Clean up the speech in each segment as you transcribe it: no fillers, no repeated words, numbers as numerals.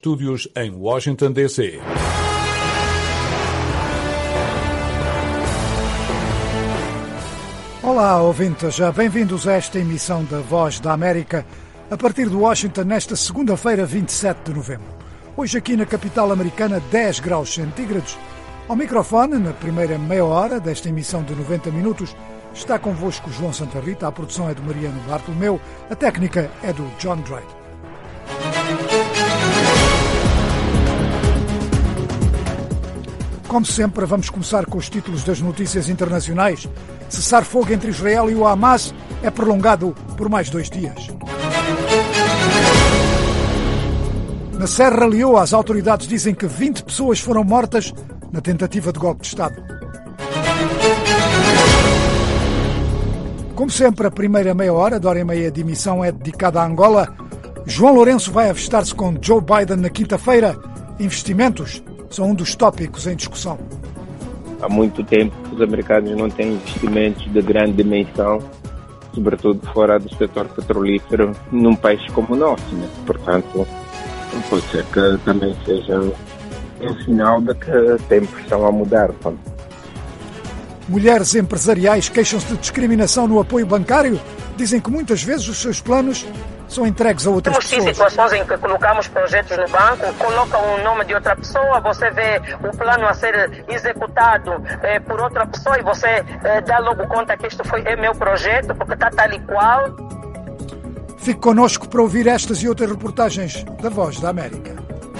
Estúdios em Washington, D.C. Olá, ouvintes, bem-vindos a esta emissão da Voz da América, a partir de Washington, nesta segunda-feira, 27 de novembro. Hoje aqui na capital americana, 10 graus centígrados. Ao microfone, na primeira meia hora desta emissão de 90 minutos, está convosco João Santa Rita, a produção é do Mariano Bartolomeu, a técnica é do John Drake. Como sempre, vamos começar com os títulos das notícias internacionais. Cessar-fogo entre Israel e o Hamas é prolongado por mais 2 dias. Na Serra Leoa, as autoridades dizem que 20 pessoas foram mortas na tentativa de golpe de Estado. Como sempre, a primeira meia hora, de hora e meia de emissão, é dedicada a Angola. João Lourenço vai avistar-se com Joe Biden na quinta-feira. Investimentos são um dos tópicos em discussão. Há muito tempo que os americanos não têm investimentos de grande dimensão, sobretudo fora do setor petrolífero, num país como o nosso, né? Portanto, pode ser que também seja um sinal de que tempos estão a mudar. Mulheres empresariais queixam-se de discriminação no apoio bancário. Dizem que muitas vezes os seus planos são entregues a outras pessoas. Temos situações em que colocamos projetos no banco, colocam o nome de outra pessoa, você vê o plano a ser executado por outra pessoa e você dá logo conta que isto é meu projeto, porque está tal e qual. Fique connosco para ouvir estas e outras reportagens da Voz da América.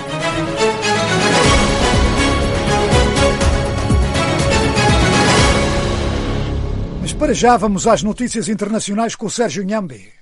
Mas para já vamos às notícias internacionais com o Sérgio Nhambi.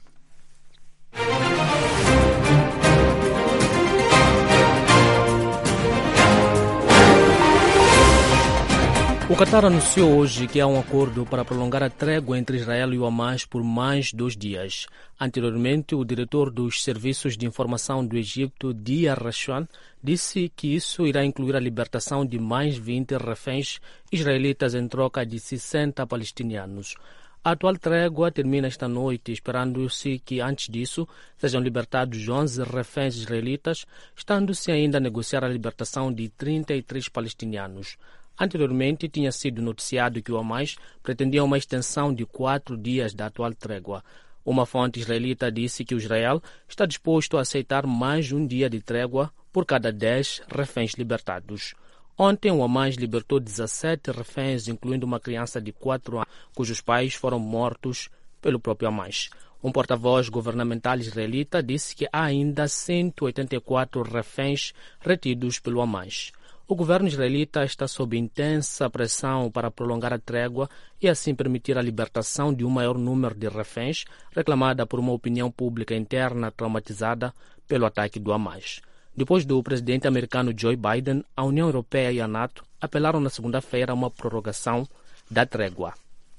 O Qatar anunciou hoje que há um acordo para prolongar a trégua entre Israel e o Hamas por mais 2 dias. Anteriormente, o diretor dos Serviços de Informação do Egito, Dia Rashan, disse que isso irá incluir a libertação de mais 20 reféns israelitas em troca de 60 palestinianos. A atual trégua termina esta noite, esperando-se que, antes disso, sejam libertados 11 reféns israelitas, estando-se ainda a negociar a libertação de 33 palestinianos. Anteriormente, tinha sido noticiado que o Hamas pretendia uma extensão de 4 dias da atual trégua. Uma fonte israelita disse que o Israel está disposto a aceitar mais 1 dia de trégua por cada 10 reféns libertados. Ontem, o Hamas libertou 17 reféns, incluindo uma criança de 4 anos, cujos pais foram mortos pelo próprio Hamas. Um porta-voz governamental israelita disse que há ainda 184 reféns retidos pelo Hamas. O governo israelita está sob intensa pressão para prolongar a trégua e assim permitir a libertação de um maior número de reféns, reclamada por uma opinião pública interna traumatizada pelo ataque do Hamas. Depois do presidente americano Joe Biden, a União Europeia e a NATO apelaram na segunda-feira a uma prorrogação da trégua.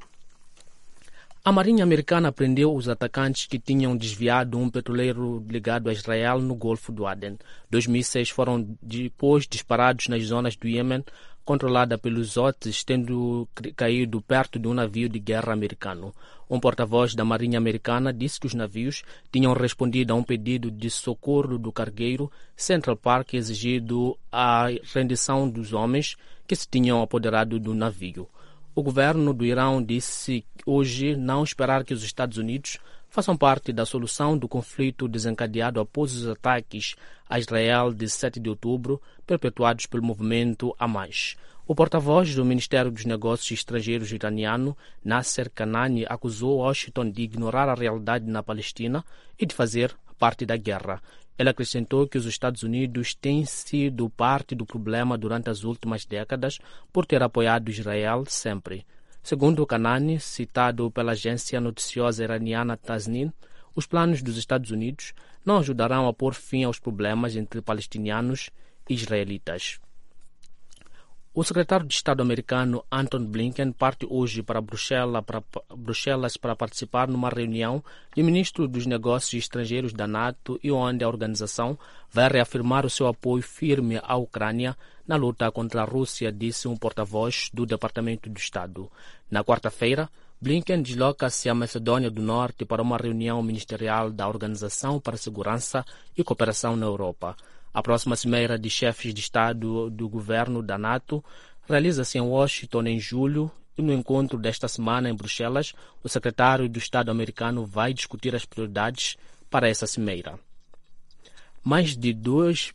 A Marinha Americana prendeu os atacantes que tinham desviado um petroleiro ligado a Israel no Golfo do Aden. 2 mísseis foram depois disparados nas zonas do Iêmen, controlada pelos Houthis, tendo caído perto de um navio de guerra americano. Um porta-voz da Marinha Americana disse que os navios tinham respondido a um pedido de socorro do cargueiro Central Park, exigido a rendição dos homens que se tinham apoderado do navio. O governo do Irão disse hoje não esperar que os Estados Unidos façam parte da solução do conflito desencadeado após os ataques a Israel de 7 de outubro, perpetuados pelo movimento Hamas. O porta-voz do Ministério dos Negócios Estrangeiros iraniano, Nasser Kanani, acusou Washington de ignorar a realidade na Palestina e de fazer parte da guerra. Ele acrescentou que os Estados Unidos têm sido parte do problema durante as últimas décadas por ter apoiado Israel sempre. Segundo o Kanani, citado pela agência noticiosa iraniana Tasnim, os planos dos Estados Unidos não ajudarão a pôr fim aos problemas entre palestinianos e israelitas. O secretário de Estado americano Antony Blinken parte hoje para Bruxelas para participar numa reunião de ministros dos negócios estrangeiros da NATO e onde a organização vai reafirmar o seu apoio firme à Ucrânia na luta contra a Rússia, disse um porta-voz do Departamento do Estado. Na quarta-feira, Blinken desloca-se à Macedônia do Norte para uma reunião ministerial da Organização para a Segurança e Cooperação na Europa. A próxima cimeira de chefes de Estado do governo da NATO realiza-se em Washington em julho e no encontro desta semana em Bruxelas, o secretário do Estado americano vai discutir as prioridades para essa cimeira. Mais de duas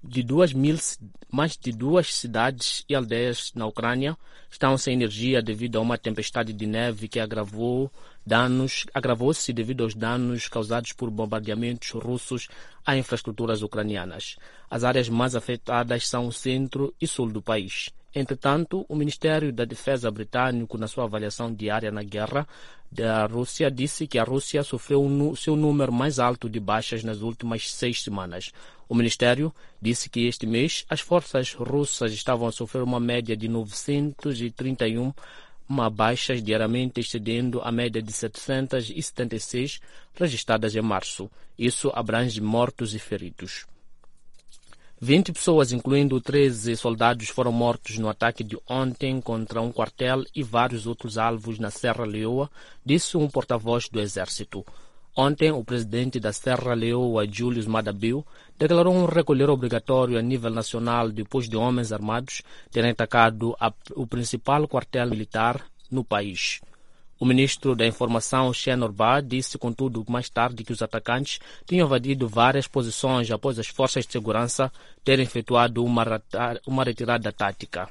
cidades e aldeias na Ucrânia estão sem energia devido a uma tempestade de neve que agravou-se devido aos danos causados por bombardeamentos russos a infraestruturas ucranianas. As áreas mais afetadas são o centro e sul do país. Entretanto, o Ministério da Defesa britânico, na sua avaliação diária na guerra da Rússia, disse que a Rússia sofreu seu número mais alto de baixas nas últimas 6 semanas. O Ministério disse que este mês as forças russas estavam a sofrer uma média de 931 baixas diariamente, excedendo a média de 776 registradas em março. Isso abrange mortos e feridos. 20 pessoas, incluindo 13 soldados, foram mortos no ataque de ontem contra um quartel e vários outros alvos na Serra Leoa, disse um porta-voz do Exército. Ontem, o presidente da Serra Leoa, Julius Maada Bio, declarou um recolher obrigatório a nível nacional depois de homens armados terem atacado o principal quartel militar no país. O ministro da Informação, Shenor Ba, disse, contudo, mais tarde que os atacantes tinham invadido várias posições após as forças de segurança terem efetuado uma retirada tática.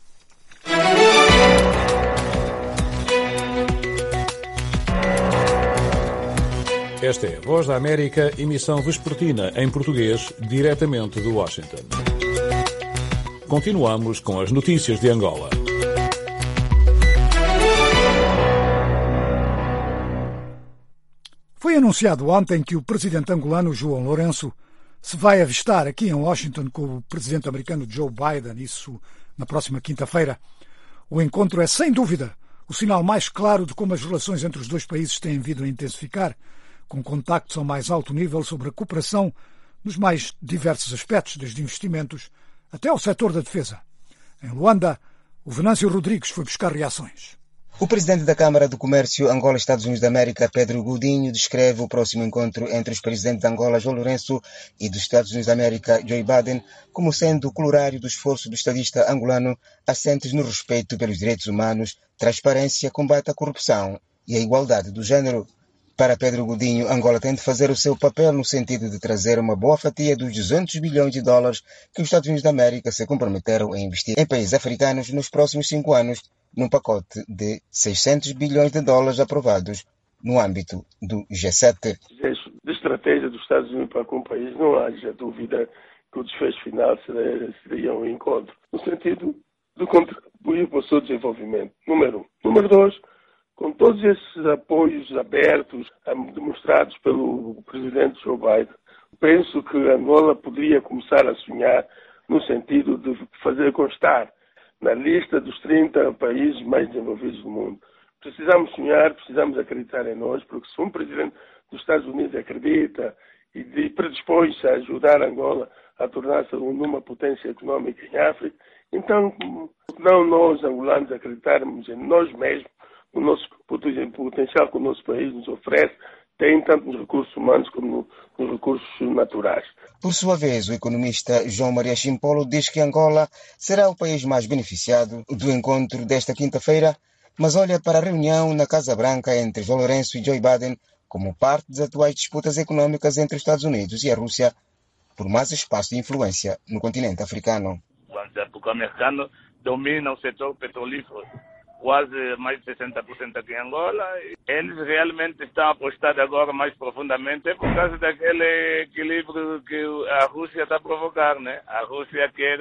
Esta é a Voz da América, emissão vespertina em português, diretamente de Washington. Continuamos com as notícias de Angola. Foi anunciado ontem que o presidente angolano João Lourenço se vai avistar aqui em Washington com o presidente americano Joe Biden, isso na próxima quinta-feira. O encontro é, sem dúvida, o sinal mais claro de como as relações entre os dois países têm vindo a intensificar, com contactos ao mais alto nível sobre a cooperação nos mais diversos aspectos, desde investimentos até ao setor da defesa. Em Luanda, o Venâncio Rodrigues foi buscar reações. O presidente da Câmara do Comércio Angola-Estados Unidos da América, Pedro Godinho, descreve o próximo encontro entre os presidentes de Angola, João Lourenço, e dos Estados Unidos da América, Joe Biden, como sendo o colorário do esforço do estadista angolano assentes no respeito pelos direitos humanos, transparência, combate à corrupção e a igualdade do género. Para Pedro Godinho, Angola tem de fazer o seu papel no sentido de trazer uma boa fatia dos 200 bilhões de dólares que os Estados Unidos da América se comprometeram a investir em países africanos nos próximos 5 anos, num pacote de 600 bilhões de dólares aprovados no âmbito do G7. Da estratégia dos Estados Unidos para com o país, não haja dúvida que o desfecho final seria um encontro, no sentido de contribuir para o seu desenvolvimento, número 1. Número 2, com todos esses apoios abertos, demonstrados pelo presidente Joe Biden, penso que Angola poderia começar a sonhar no sentido de fazer constar na lista dos 30 países mais desenvolvidos do mundo. Precisamos sonhar, precisamos acreditar em nós, porque se um presidente dos Estados Unidos acredita e predispõe-se a ajudar Angola a tornar-se numa potência económica em África, então não nós, angolanos, acreditarmos em nós mesmos, no nosso potencial que o nosso país nos oferece, tem tanto nos recursos humanos como nos recursos naturais. Por sua vez, o economista João Maria Chimpolo diz que Angola será o país mais beneficiado do encontro desta quinta-feira, mas olha para a reunião na Casa Branca entre João Lourenço e Joe Biden como parte das atuais disputas econômicas entre os Estados Unidos e a Rússia por mais espaço de influência no continente africano. Porque o americano domina o setor petrolífero, quase mais de 60% aqui em Angola. Eles realmente estão apostados agora mais profundamente por causa daquele equilíbrio que a Rússia está a provocar, né? A Rússia quer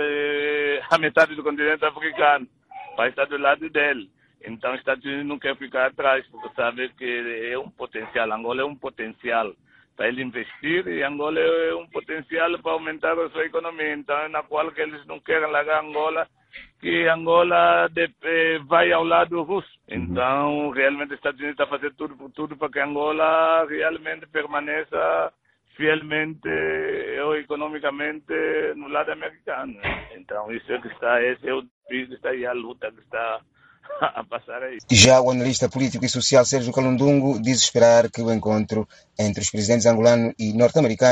a metade do continente africano, vai estar do lado dele. Então, os Estados Unidos não quer ficar atrás, porque sabe que é um potencial. Angola é um potencial para ele investir e Angola é um potencial para aumentar a sua economia. Então, é na qual que eles não querem largar Angola, que Angola vai ao lado russo. Então, realmente, os Estados Unidos estão fazendo tudo para que Angola realmente permaneça fielmente ou economicamente no lado americano. Então, esse é o desafio que está aí, a luta que está a passar aí. Já o analista político e social Sérgio Calundungo diz esperar que o encontro entre os presidentes angolano e norte-americano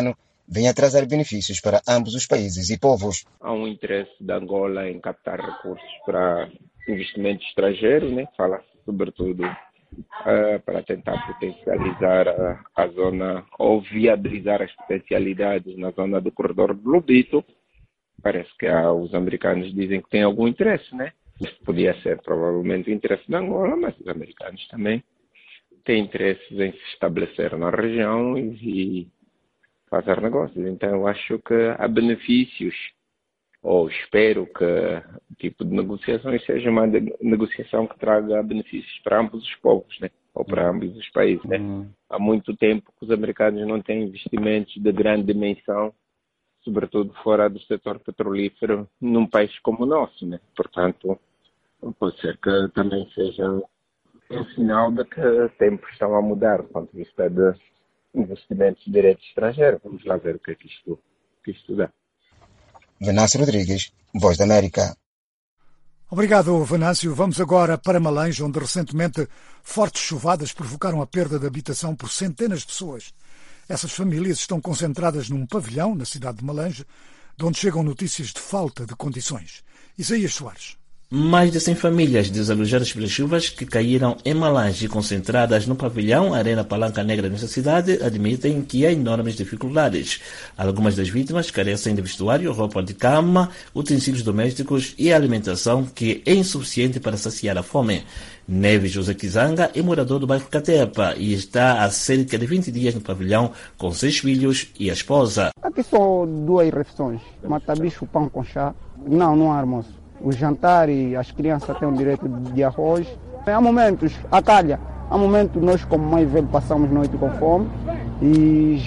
venha trazer benefícios para ambos os países e povos. Há um interesse da Angola em captar recursos para investimento estrangeiro, né? Fala-se sobretudo para tentar potencializar a zona ou viabilizar as potencialidades na zona do corredor do Lobito. Parece que os americanos dizem que têm algum interesse, né? Isso podia ser provavelmente o interesse da Angola, mas os americanos também têm interesses em se estabelecer na região e fazer negócios. Então eu acho que há benefícios, ou espero que o tipo de negociações seja uma negociação que traga benefícios para ambos os povos, né? Ou para ambos os países, né? Há muito tempo que os americanos não têm investimentos de grande dimensão, sobretudo fora do setor petrolífero, num país como o nosso, né? Portanto, pode ser que também seja um sinal de que tempos estão a mudar do ponto de vista de investimentos diretos estrangeiros. Vamos lá ver o que isto dá. Venâncio Rodrigues, Voz da América. Obrigado, Venâncio. Vamos agora para Malange, onde recentemente fortes chuvadas provocaram a perda de habitação por centenas de pessoas. Essas famílias estão concentradas num pavilhão na cidade de Malange, de onde chegam notícias de falta de condições. Isaías Soares. Mais de 100 famílias desalojadas pelas chuvas que caíram em Malange e concentradas no pavilhão Arena Palanca Negra nesta cidade admitem que há enormes dificuldades. Algumas das vítimas carecem de vestuário, roupa de cama, utensílios domésticos e alimentação que é insuficiente para saciar a fome. Neves José Kizanga é morador do bairro Catepa e está há cerca de 20 dias no pavilhão com 6 filhos e a esposa. Aqui só 2 refeições, mata-bicho, pão com chá. Não há almoço. O jantar e as crianças têm o direito de arroz. Há momentos, há momentos nós como mãe velho passamos noite com fome e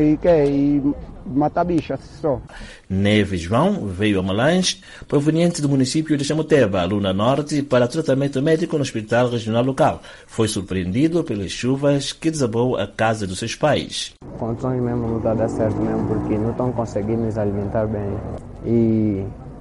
matar bicho, assim só. Neves João veio a Malange, proveniente do município de Chamuteba, Luna Norte, para tratamento médico no hospital regional local. Foi surpreendido pelas chuvas que desabou a casa dos seus pais. Condições mesmo não está a dar certo mesmo, porque não estão conseguindo nos alimentar bem. E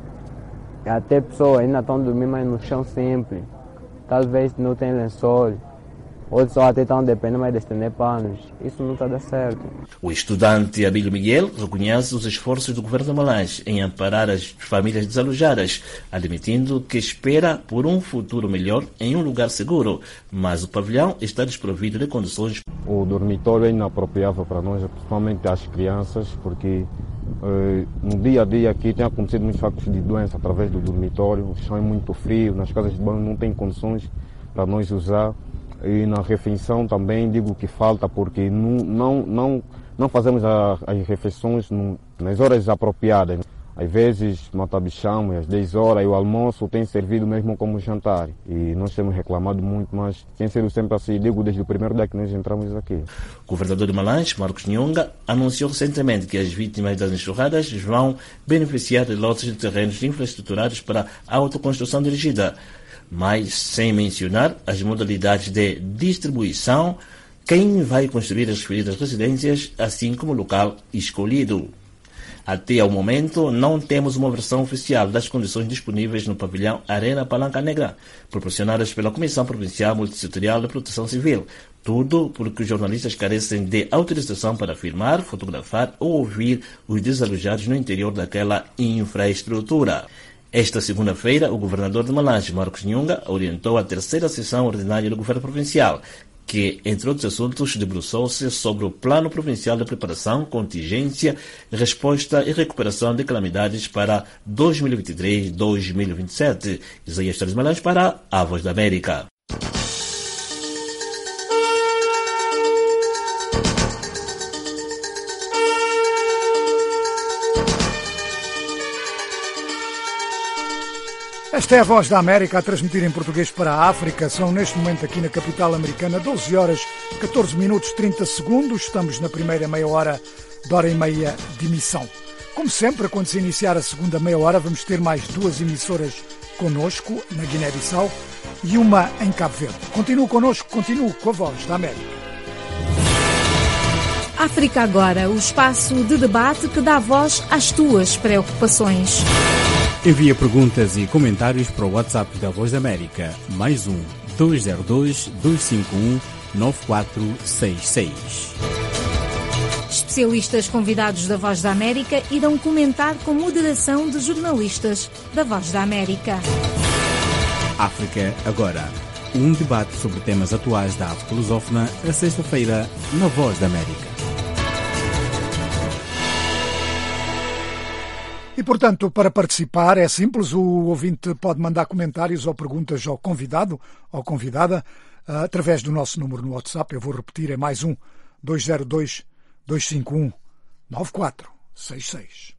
até pessoas ainda estão dormindo mais no chão sempre. Talvez não tenham lençol. Outros só até estão dependendo mais de estender panos. Isso não está a dar certo. O estudante Abílio Miguel reconhece os esforços do governo de Malange em amparar as famílias desalojadas, admitindo que espera por um futuro melhor em um lugar seguro, mas o pavilhão está desprovido de condições. O dormitório é inapropriável para nós, principalmente as crianças, porque no dia a dia aqui tem acontecido muitos factos de doença através do dormitório. O chão é muito frio, nas casas de banho não tem condições para nós usar. E na refeição também digo que falta, porque não fazemos as refeições nas horas apropriadas. Às vezes mata-bichão, às 10 horas, e o almoço tem servido mesmo como jantar. E nós temos reclamado muito, mas tem sido sempre assim, digo desde o primeiro dia que nós entramos aqui. O governador de Malange, Marcos Nhonga, anunciou recentemente que as vítimas das enxurradas vão beneficiar de lotes de terrenos infraestruturados para a autoconstrução dirigida, mas sem mencionar as modalidades de distribuição, quem vai construir as referidas residências, assim como o local escolhido. Até ao momento, não temos uma versão oficial das condições disponíveis no pavilhão Arena Palanca Negra, proporcionadas pela Comissão Provincial Multissetorial de Proteção Civil. Tudo porque os jornalistas carecem de autorização para filmar, fotografar ou ouvir os desalojados no interior daquela infraestrutura. Esta segunda-feira, o governador de Malange, Marcos Nhonga, orientou a terceira sessão ordinária do governo provincial, que, entre outros assuntos, debruçou-se sobre o Plano Provincial de Preparação, Contingência, Resposta e Recuperação de Calamidades para 2023-2027. Isaías Soares Malange para a Voz da América. Esta é a Voz da América a transmitir em português para a África. São neste momento aqui na capital americana 12 horas 14 minutos 30 segundos. Estamos na primeira meia hora de hora e meia de emissão. Como sempre, quando se iniciar a segunda meia hora, vamos ter mais 2 emissoras connosco na Guiné-Bissau e uma em Cabo Verde. Continue connosco, continue com a Voz da América. África Agora, o espaço de debate que dá voz às tuas preocupações. Envia perguntas e comentários para o WhatsApp da Voz da América, mais 1-202-251-9466. especialistas convidados da Voz da América irão comentar com moderação de jornalistas da Voz da América. África Agora. Um debate sobre temas atuais da África lusófona, a sexta-feira, na Voz da América. E, portanto, para participar é simples, o ouvinte pode mandar comentários ou perguntas ao convidado ou convidada através do nosso número no WhatsApp. Eu vou repetir, é mais 202-251-9466.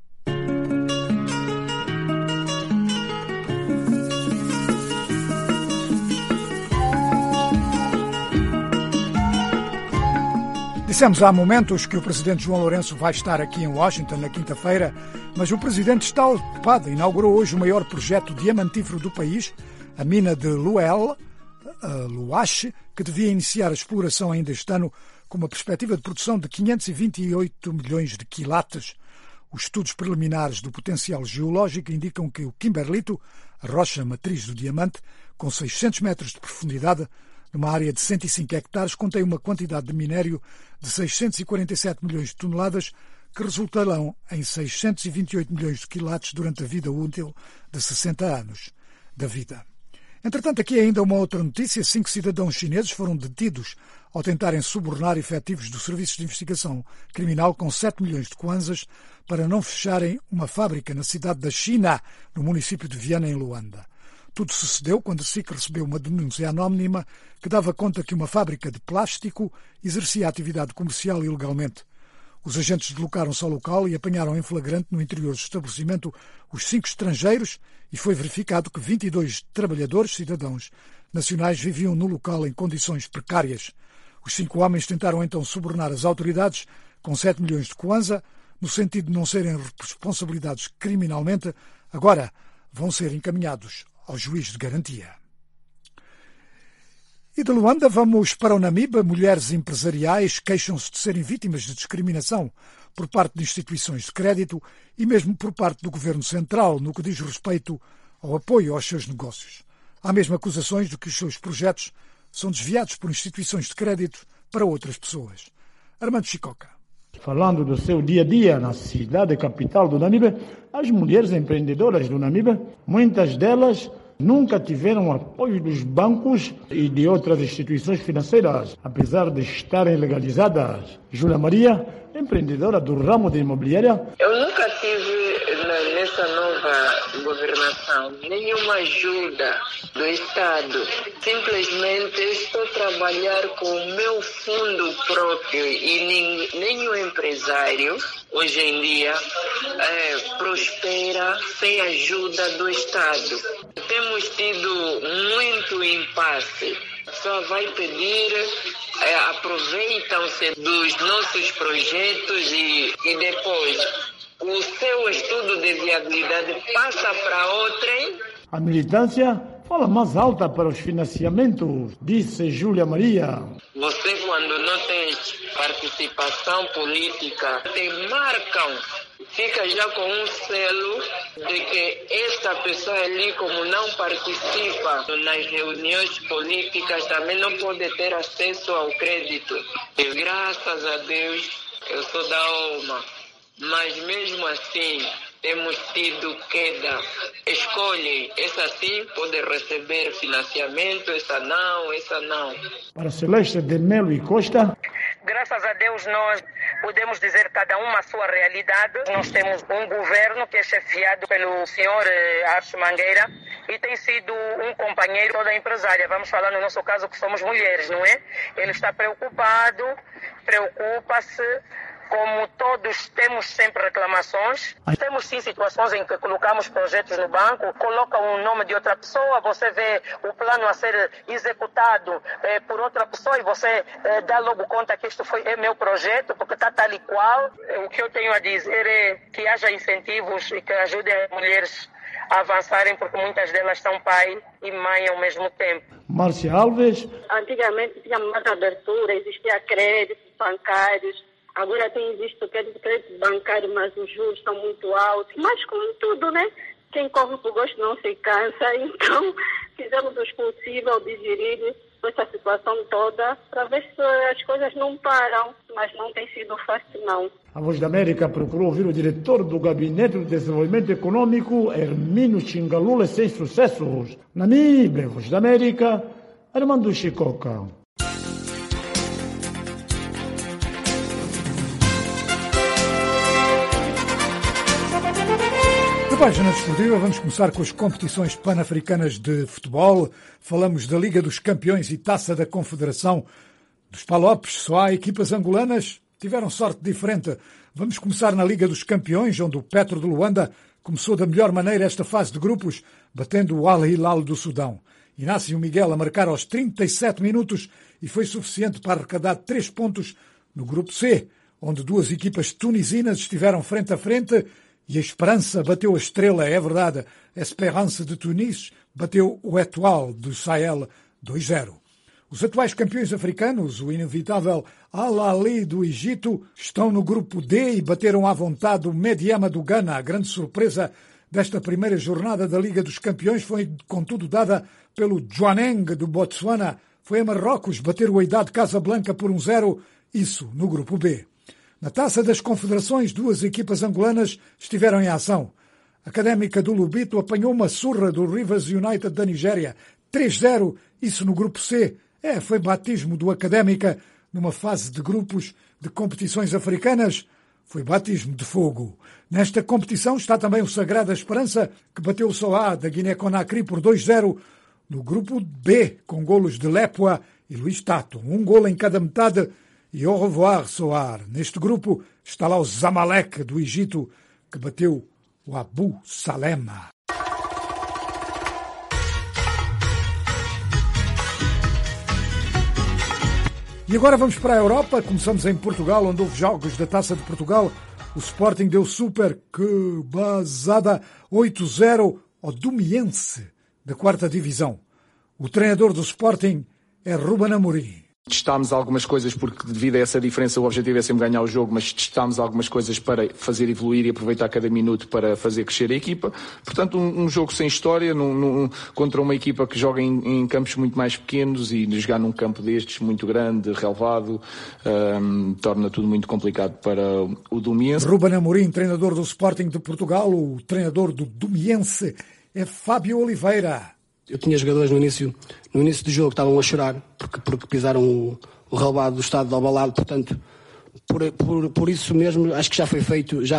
Dissemos há momentos que o presidente João Lourenço vai estar aqui em Washington na quinta-feira, mas o presidente está ocupado. Inaugurou hoje o maior projeto diamantífero do país, a mina de Luache, que devia iniciar a exploração ainda este ano, com uma perspectiva de produção de 528 milhões de quilates. Os estudos preliminares do potencial geológico indicam que o Kimberlito, a rocha matriz do diamante, com 600 metros de profundidade, numa área de 105 hectares, contém uma quantidade de minério de 647 milhões de toneladas, que resultarão em 628 milhões de quilates durante a vida útil de 60 anos da vida. Entretanto, aqui ainda uma outra notícia. 5 cidadãos chineses foram detidos ao tentarem subornar efetivos do Serviço de Investigação Criminal com 7 milhões de kwanzas para não fecharem uma fábrica na cidade da China, no município de Viana, em Luanda. Tudo sucedeu quando a SIC recebeu uma denúncia anónima que dava conta que uma fábrica de plástico exercia atividade comercial ilegalmente. Os agentes deslocaram-se ao local e apanharam em flagrante no interior do estabelecimento os 5 estrangeiros e foi verificado que 22 trabalhadores, cidadãos nacionais, viviam no local em condições precárias. Os 5 homens tentaram então subornar as autoridades com 7 milhões de kwanza, no sentido de não serem responsabilizados criminalmente. Agora vão ser encaminhados ao juiz de garantia. E de Luanda vamos para o Namibe. Mulheres empresariais queixam-se de serem vítimas de discriminação por parte de instituições de crédito e mesmo por parte do governo central no que diz respeito ao apoio aos seus negócios. Há mesmo acusações de que os seus projetos são desviados por instituições de crédito para outras pessoas. Armando Chicoca. Falando do seu dia-a-dia na cidade capital do Namibe, as mulheres empreendedoras do Namibe, muitas delas nunca tiveram apoio dos bancos e de outras instituições financeiras, apesar de estarem legalizadas. Júlia Maria, empreendedora do ramo de imobiliária. Eu nunca tive nessa nova governação nenhuma ajuda do Estado. Simplesmente estou a trabalhar com o meu fundo próprio e nenhum empresário hoje em dia prospera sem ajuda do Estado. Temos tido muito impasse. Só vai pedir, aproveitam-se dos nossos projetos e depois o seu estudo de viabilidade passa para outrem. A militância fala mais alta para os financiamentos, disse Júlia Maria. Você, quando não tem participação política, te marcam, fica já com um selo de que esta pessoa ali, como não participa nas reuniões políticas, também não pode ter acesso ao crédito. E graças a Deus, eu sou da OMA, mas mesmo assim temos tido queda. Escolhe, essa sim pode receber financiamento, essa não. Para Celeste de Melo e Costa. Graças a Deus nós podemos dizer cada uma a sua realidade. Nós temos um governo que é chefiado pelo senhor Archo Mangueira e tem sido um companheiro da empresária. Vamos falar no nosso caso que somos mulheres, não é? Ele está preocupado, preocupa-se. Como todos temos sempre reclamações, temos sim situações em que colocamos projetos no banco, coloca o nome de outra pessoa, você vê o plano a ser executado por outra pessoa e você dá logo conta que isto é meu projeto, porque está tal e qual. O que eu tenho a dizer é que haja incentivos e que ajudem as mulheres a avançarem, porque muitas delas são pai e mãe ao mesmo tempo. Márcia Alves. Antigamente tinha mais abertura, existia créditos bancários. Agora tem visto crédito bancário, mas os juros estão muito altos. Mas como tudo, né? quem corre por gosto não se cansa, então fizemos o possível de gerir essa situação toda para ver se as coisas não param, mas não tem sido fácil, não. A Voz da América procurou ouvir o diretor do Gabinete de Desenvolvimento Econômico, Hermínio Xingalula, sem sucessos. Namíbia, Voz da América, Armando Chicoca. Na página desportiva vamos começar com as competições pan-africanas de futebol. Falamos da Liga dos Campeões e Taça da Confederação dos Palopes. Só há equipas angolanas tiveram sorte diferente. Vamos começar na Liga dos Campeões, onde o Petro de Luanda começou da melhor maneira esta fase de grupos, batendo o Al Hilal do Sudão. Inácio Miguel a marcar aos 37 minutos e foi suficiente para arrecadar 3 pontos no grupo C, onde duas equipas tunisinas estiveram frente a frente. E a Esperança bateu a Estrela, é verdade. A Esperança de Tunis bateu o Etoile do Sahel 2-0. Os atuais campeões africanos, o inevitável Al Ahly do Egito, estão no grupo D e bateram à vontade o Medyama do Ghana. A grande surpresa desta primeira jornada da Liga dos Campeões foi, contudo, dada pelo Jwaneng do Botsuana. Foi a Marrocos bater o Wydad Casablanca por 1-0, isso no grupo B. Na Taça das Confederações, duas equipas angolanas estiveram em ação. A Académica do Lubito apanhou uma surra do Rivers United da Nigéria, 3-0, isso no grupo C. Foi batismo do Académica numa fase de grupos de competições africanas. Foi batismo de fogo. Nesta competição está também o Sagrada Esperança, que bateu o Soá da Guiné-Conakry por 2-0 no grupo B, com golos de Lepua e Luís Tato. Um golo em cada metade. E au revoir, Soar. Neste grupo está lá o Zamalek do Egito, que bateu o Abu Salema. E agora vamos para a Europa. Começamos em Portugal, onde houve jogos da Taça de Portugal. O Sporting deu super, que basada, 8-0 ao Domiense, da 4ª Divisão. O treinador do Sporting é Ruben Amorim. Testámos algumas coisas porque devido a essa diferença o objetivo é sempre ganhar o jogo, mas testámos algumas coisas para fazer evoluir e aproveitar cada minuto para fazer crescer a equipa. Portanto, um jogo sem história, contra uma equipa que joga em campos muito mais pequenos e jogar num campo destes muito grande, relevado, torna tudo muito complicado para o Domiense. Ruben Amorim, treinador do Sporting de Portugal, o treinador do Domiense é Fábio Oliveira. Eu tinha jogadores no início do jogo que estavam a chorar porque pisaram o relevado do estado de Alvalade, portanto, por isso mesmo acho que já foi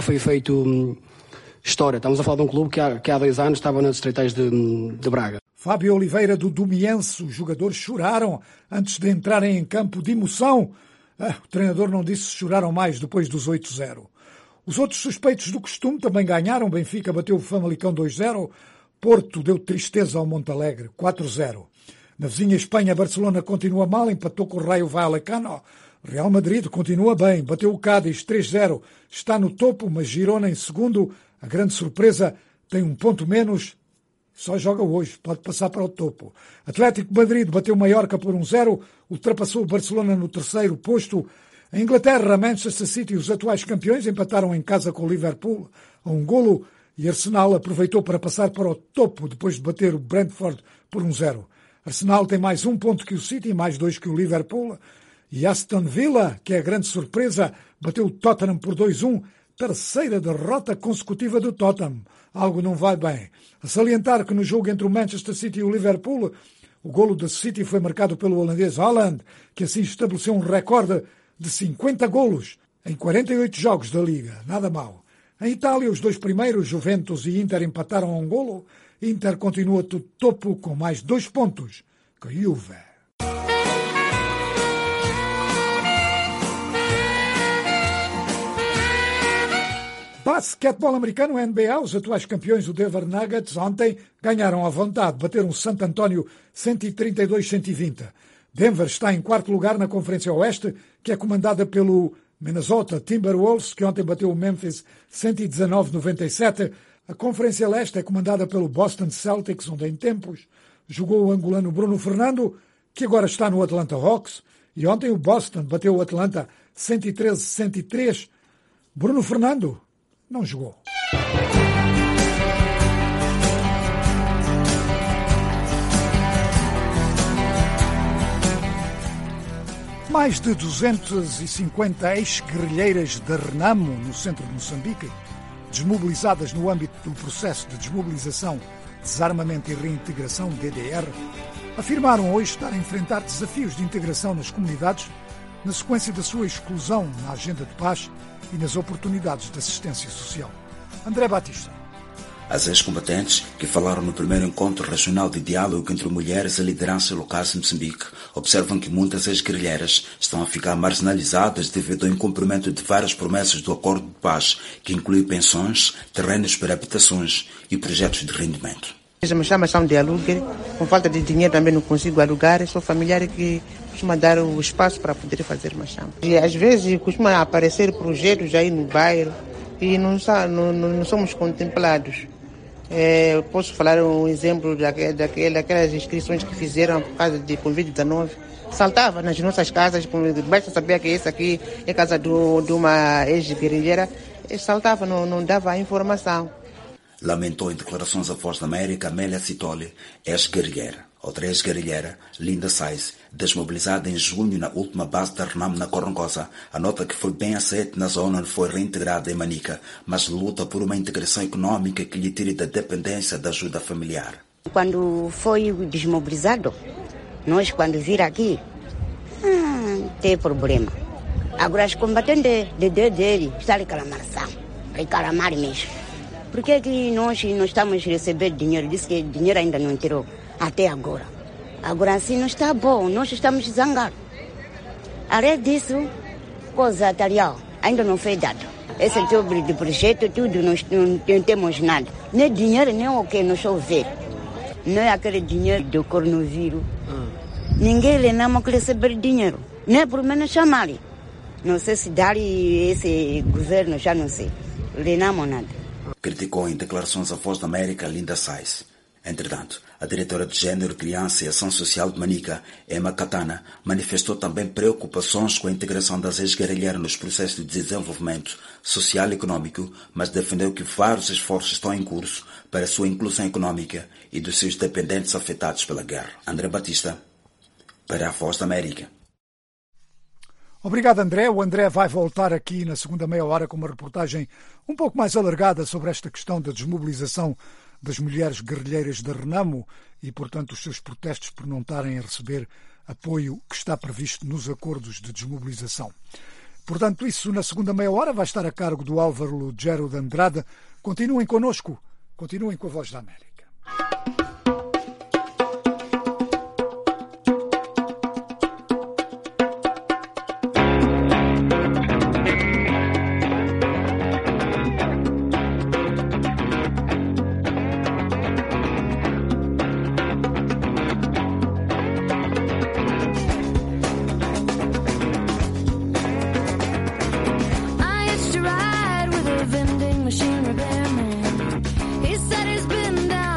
feito história. Estamos a falar de um clube que há 2 anos estava nas estreitais de Braga. Fábio Oliveira do Domiense, os jogadores choraram antes de entrarem em campo de emoção. O treinador não disse se choraram mais depois dos 8-0. Os outros suspeitos do costume também ganharam. Benfica bateu o Famalicão 2-0. Porto deu tristeza ao Montalegre, 4-0. Na vizinha Espanha, Barcelona continua mal, empatou com o Rayo Vallecano. Real Madrid continua bem, bateu o Cádiz 3-0. Está no topo, mas Girona em segundo. A grande surpresa, tem 1 ponto menos, só joga hoje, pode passar para o topo. Atlético de Madrid bateu o Mallorca por 1-0, ultrapassou o Barcelona no 3º posto. Em Inglaterra, Manchester City e os atuais campeões empataram em casa com o Liverpool a 1-0. E Arsenal aproveitou para passar para o topo depois de bater o Brentford por 1-0. Arsenal tem mais 1 ponto que o City, mais 2 que o Liverpool. E Aston Villa, que é a grande surpresa, bateu o Tottenham por 2-1. 3ª derrota consecutiva do Tottenham. Algo não vai bem. A salientar que no jogo entre o Manchester City e o Liverpool, o golo do City foi marcado pelo holandês Haaland, que assim estabeleceu um recorde de 50 golos em 48 jogos da Liga. Nada mal. Em Itália, os 2 primeiros, Juventus e Inter, empataram a 1-0. Inter continua no topo com mais 2 pontos que Juve. Basquetebol americano, NBA, os atuais campeões, o Denver Nuggets, ontem ganharam à vontade, bateram o San Antonio 132-120. Denver está em 4º lugar na Conferência Oeste, que é comandada pelo Minnesota Timberwolves, que ontem bateu o Memphis 119-97. A Conferência Leste é comandada pelo Boston Celtics, onde em tempos jogou o angolano Bruno Fernando, que agora está no Atlanta Hawks. E ontem o Boston bateu o Atlanta 113-103. Bruno Fernando não jogou. Mais de 250 ex-guerrilheiras da Renamo, no centro de Moçambique, desmobilizadas no âmbito do processo de desmobilização, desarmamento e reintegração DDR, afirmaram hoje estar a enfrentar desafios de integração nas comunidades na sequência da sua exclusão na agenda de paz e nas oportunidades de assistência social. André Batista. As ex-combatentes, que falaram no primeiro encontro regional de diálogo entre mulheres e lideranças locais de Moçambique, observam que muitas ex-guerrilheiras estão a ficar marginalizadas devido ao incumprimento de várias promessas do acordo de paz, que inclui pensões, terrenos para habitações e projetos de rendimento. Me chama de aluguel, com falta de dinheiro também não consigo alugar, sou familiar que costuma dar o espaço para poder fazer machão. E às vezes costuma aparecer projetos aí no bairro e não somos contemplados. Posso falar um exemplo daquelas inscrições que fizeram por causa de Covid-19. Saltava nas nossas casas, basta saber que essa aqui é casa de uma ex-guerrilheira, saltava, não dava a informação. Lamentou em declarações à Voz da América Amélia Citoli, ex-guerrilheira. Outra ex-guerrilheira, Linda Sais, desmobilizada em junho na última base da Renamo na Corongosa, anota que foi bem aceita na zona onde foi reintegrada em Manica, mas luta por uma integração econômica que lhe tire da dependência da ajuda familiar. Quando foi desmobilizado, nós quando vir aqui, tem problema. Agora os combatentes dele estão reclamar mesmo. Por que nós não estamos recebendo dinheiro? Diz que dinheiro ainda não entrou até agora. Agora assim não está bom, nós estamos zangados. Além disso, coisa material ainda não foi dado. Esse tipo de projeto, tudo, não temos nada. Nem dinheiro, nem o que nos chover. Não é aquele dinheiro do coronavírus. Ninguém lhe não quer receber dinheiro. Nem por menos chamar. Não sei se dar esse governo, já não sei. Lhe não nada. Criticou em declarações à Voz da América Linda Sais. Entretanto, a diretora de Gênero, Criança e Ação Social de Manica, Emma Katana, manifestou também preocupações com a integração das ex-guerrilheiras nos processos de desenvolvimento social e econômico, mas defendeu que vários esforços estão em curso para a sua inclusão econômica e dos seus dependentes afetados pela guerra. André Batista, para a Voz da América. Obrigado, André. O André vai voltar aqui na segunda meia hora com uma reportagem um pouco mais alargada sobre esta questão da desmobilização das mulheres guerrilheiras da Renamo e, portanto, os seus protestos por não estarem a receber apoio que está previsto nos acordos de desmobilização. Portanto, isso na segunda meia hora vai estar a cargo do Álvaro Lugero de Andrade. Continuem connosco, continuem com a Voz da América. Vending machine repairman. He said he's been down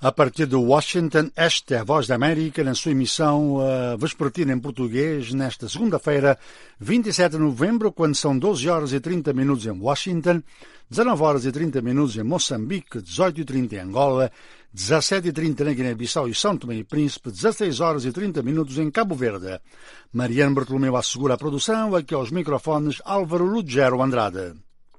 A partir de Washington, esta é a Voz da América na sua emissão vespertina em português nesta segunda-feira, 27 de novembro, quando são 12 horas e 30 minutos em Washington, 19 horas e 30 minutos em Moçambique, 18h30 em Angola, 17h30 na Guiné-Bissau e São Tomé e Príncipe, 16 horas e 30 minutos em Cabo Verde. Mariano Bartolomeu assegura a produção, aqui aos microfones Álvaro Lugero Andrade.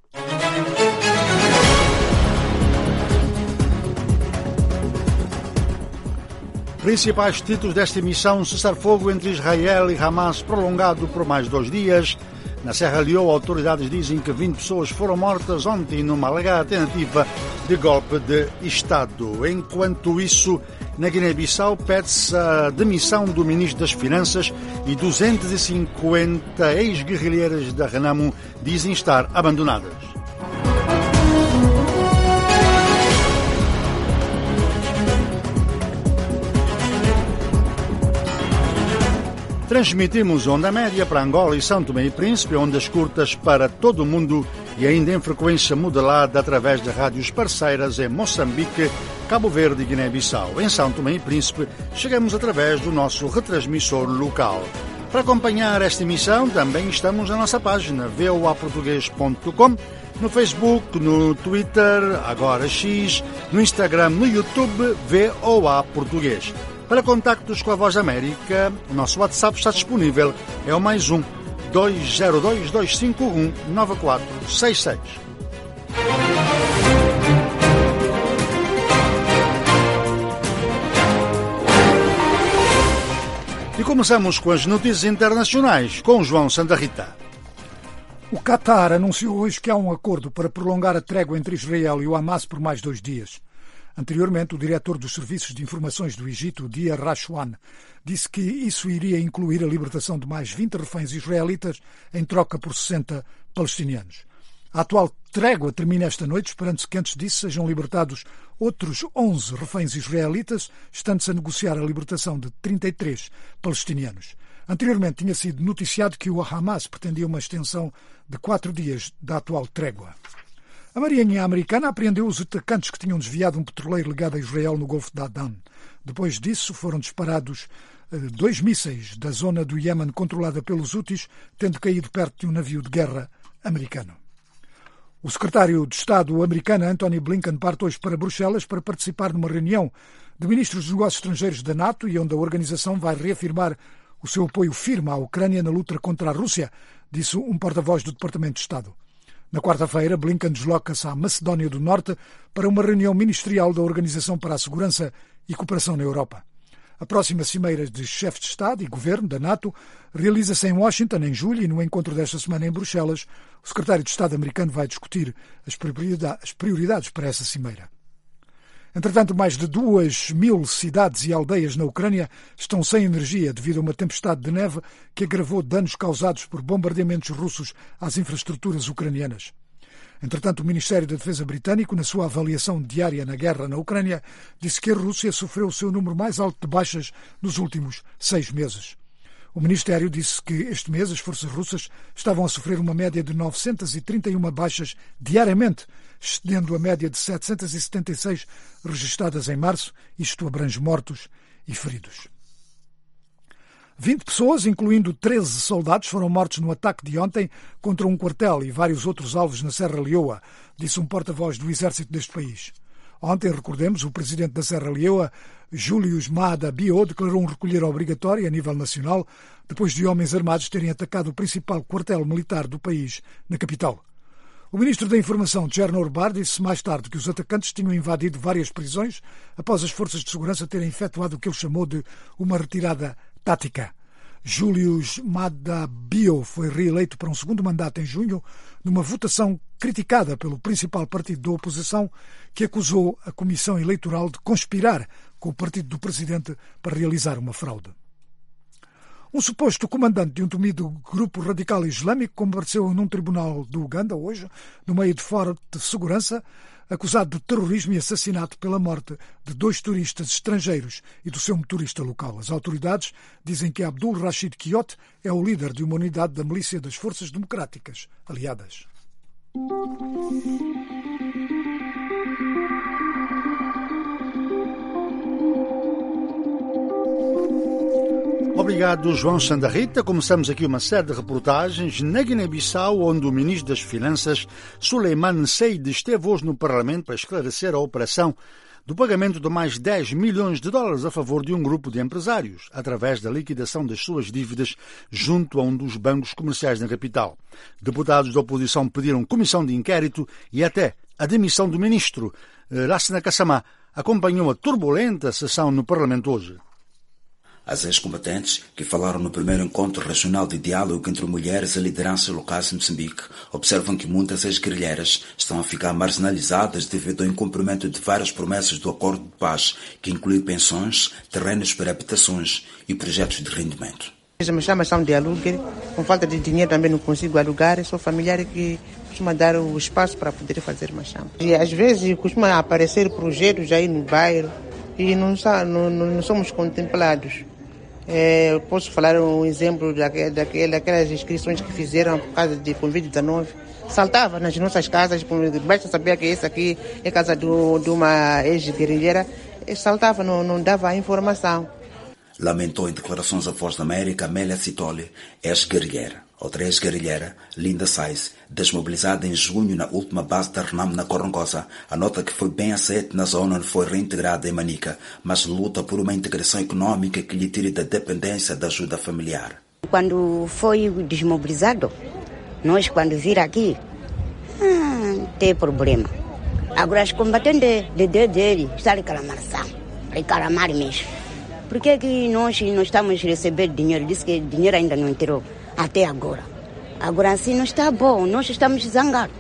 Principais títulos desta emissão: cessar-fogo entre Israel e Hamas prolongado por mais 2 dias. Na Serra Leoa, autoridades dizem que 20 pessoas foram mortas ontem numa alegada tentativa de golpe de Estado. Enquanto isso, na Guiné-Bissau pede-se a demissão do Ministro das Finanças e 250 ex-guerrilheiras da Renamo dizem estar abandonadas. Transmitimos onda média para Angola e São Tomé e Príncipe, ondas curtas para todo o mundo e ainda em frequência modelada através de rádios parceiras em Moçambique, Cabo Verde e Guiné-Bissau. Em São Tomé e Príncipe, chegamos através do nosso retransmissor local. Para acompanhar esta emissão, também estamos na nossa página voaportugues.com, no Facebook, no Twitter, agora X, no Instagram, no YouTube, VOA Português. Para contactos com a Voz da América, o nosso WhatsApp está disponível, é o +1 202 251 9466. E começamos com as notícias internacionais, com João Santa Rita. O Qatar anunciou hoje que há um acordo para prolongar a trégua entre Israel e o Hamas por mais 2 dias. Anteriormente, o diretor dos Serviços de Informações do Egito, Dia Rashwan, disse que isso iria incluir a libertação de mais 20 reféns israelitas em troca por 60 palestinianos. A atual trégua termina esta noite, esperando-se que antes disso sejam libertados outros 11 reféns israelitas, estando-se a negociar a libertação de 33 palestinianos. Anteriormente tinha sido noticiado que o Hamas pretendia uma extensão de 4 dias da atual trégua. A Marinha americana apreendeu os atacantes que tinham desviado um petroleiro ligado a Israel no Golfo de Adan. Depois disso, foram disparados 2 mísseis da zona do Iêmen controlada pelos Houthis, tendo caído perto de um navio de guerra americano. O secretário de Estado americano, Antony Blinken, parte hoje para Bruxelas para participar numa reunião de ministros dos negócios estrangeiros da NATO e onde a organização vai reafirmar o seu apoio firme à Ucrânia na luta contra a Rússia, disse um porta-voz do Departamento de Estado. Na quarta-feira, Blinken desloca-se à Macedónia do Norte para uma reunião ministerial da Organização para a Segurança e Cooperação na Europa. A próxima cimeira de chefes de Estado e Governo da NATO realiza-se em Washington em julho e no encontro desta semana em Bruxelas, o secretário de Estado americano vai discutir as prioridades para essa cimeira. Entretanto, mais de 2.000 cidades e aldeias na Ucrânia estão sem energia devido a uma tempestade de neve que agravou danos causados por bombardeamentos russos às infraestruturas ucranianas. Entretanto, o Ministério da Defesa britânico, na sua avaliação diária na guerra na Ucrânia, disse que a Rússia sofreu o seu número mais alto de baixas nos últimos 6 meses. O Ministério disse que este mês as forças russas estavam a sofrer uma média de 931 baixas diariamente, excedendo a média de 776 registradas em março. Isto abrange mortos e feridos. 20 pessoas, incluindo 13 soldados, foram mortos no ataque de ontem contra um quartel e vários outros alvos na Serra Leoa, disse um porta-voz do exército deste país. Ontem, recordemos, o presidente da Serra Leoa, Julius Maada Bio, declarou um recolher obrigatório a nível nacional depois de homens armados terem atacado o principal quartel militar do país, na capital. O ministro da Informação, Cherno Bar, disse mais tarde que os atacantes tinham invadido várias prisões após as forças de segurança terem efetuado o que ele chamou de uma retirada tática. Julius Maada Bio foi reeleito para um segundo mandato em junho, numa votação criticada pelo principal partido da oposição, que acusou a Comissão Eleitoral de conspirar com o partido do presidente para realizar uma fraude. Um suposto comandante de um temido grupo radical islâmico compareceu num tribunal do Uganda hoje, no meio de forte segurança, acusado de terrorismo e assassinato pela morte de 2 turistas estrangeiros e do seu motorista local. As autoridades dizem que Abdul Rashid Kiot é o líder de uma unidade da milícia das Forças Democráticas Aliadas. Obrigado, João Sandarrita. Começamos aqui uma série de reportagens na Guiné-Bissau, onde o ministro das Finanças, Suleiman Seyd, esteve hoje no Parlamento para esclarecer a operação do pagamento de mais 10 milhões de dólares a favor de um grupo de empresários, através da liquidação das suas dívidas junto a um dos bancos comerciais na capital. Deputados da oposição pediram comissão de inquérito e até a demissão do ministro. Lassana Kassamá acompanhou a turbulenta sessão no Parlamento hoje. As ex-combatentes, que falaram no primeiro encontro regional de diálogo entre mulheres e lideranças locais de Moçambique, observam que muitas ex-guerrilheiras estão a ficar marginalizadas devido ao incumprimento de várias promessas do acordo de paz, que inclui pensões, terrenos para habitações e projetos de rendimento. Me chama de aluguel, com falta de dinheiro também não consigo alugar, sou familiar que costuma dar o espaço para poder fazer machão. E às vezes costuma aparecer projetos aí no bairro e não somos contemplados. Posso falar um exemplo daquelas inscrições que fizeram por causa de Covid-19. Saltava nas nossas casas, basta saber que essa aqui é casa de uma ex-guerrilheira, saltava, não dava a informação. Lamentou em declarações à Voz da América Amélia Citoli, ex-guerrilheira. Outra ex-guerrilheira, Linda Sais, desmobilizada em junho na última base da RENAM na Corongosa, anota que foi bem aceita na zona onde foi reintegrada em Manica, mas luta por uma integração econômica que lhe tire da dependência da ajuda familiar. Quando foi desmobilizado, nós quando vir aqui, tem problema. Agora os combatentes dele estão reclamar mesmo. Por que nós não estamos recebendo dinheiro? Diz que dinheiro ainda não entrou até agora. Agora assim não está bom, nós estamos zangados.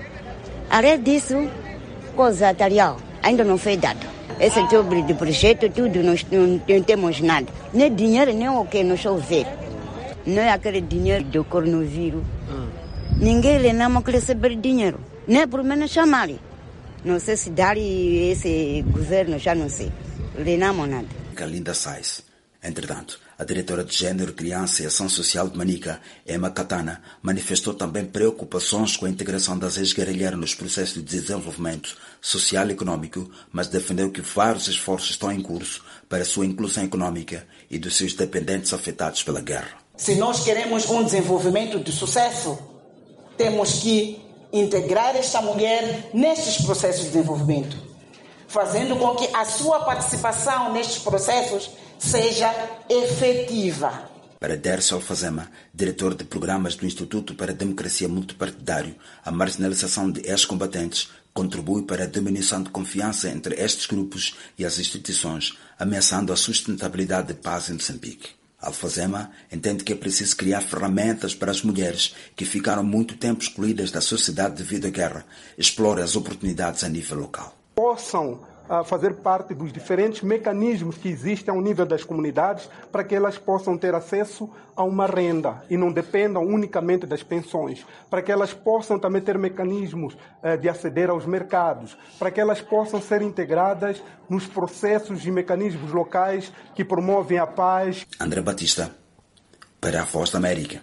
Além disso, coisa material ainda não foi dada. Esse tipo de projeto, tudo, não temos nada. Nem dinheiro, nem o que nos chover. Não é aquele dinheiro do coronavírus. Ninguém lhe não quer receber dinheiro. Nem por menos chamar. Não sei se dar esse governo, já não sei. Lhe não nada. Linda Sais. Entretanto, a diretora de Gênero, Criança e Ação Social de Manica, Emma Katana, manifestou também preocupações com a integração das ex-guerrilheiras nos processos de desenvolvimento social e econômico, mas defendeu que vários esforços estão em curso para a sua inclusão econômica e dos seus dependentes afetados pela guerra. Se nós queremos um desenvolvimento de sucesso, temos que integrar esta mulher nestes processos de desenvolvimento, fazendo com que a sua participação nestes processos seja efetiva. Para Dércio Alfazema, diretor de programas do Instituto para a Democracia Multipartidário, a marginalização de ex-combatentes contribui para a diminuição de confiança entre estes grupos e as instituições, ameaçando a sustentabilidade de paz em Moçambique. Alfazema entende que é preciso criar ferramentas para as mulheres que ficaram muito tempo excluídas da sociedade devido à guerra, explore as oportunidades a nível local. Possam fazer parte dos diferentes mecanismos que existem ao nível das comunidades para que elas possam ter acesso a uma renda e não dependam unicamente das pensões, para que elas possam também ter mecanismos de aceder aos mercados, para que elas possam ser integradas nos processos e mecanismos locais que promovem a paz. André Batista, para a Voz da América.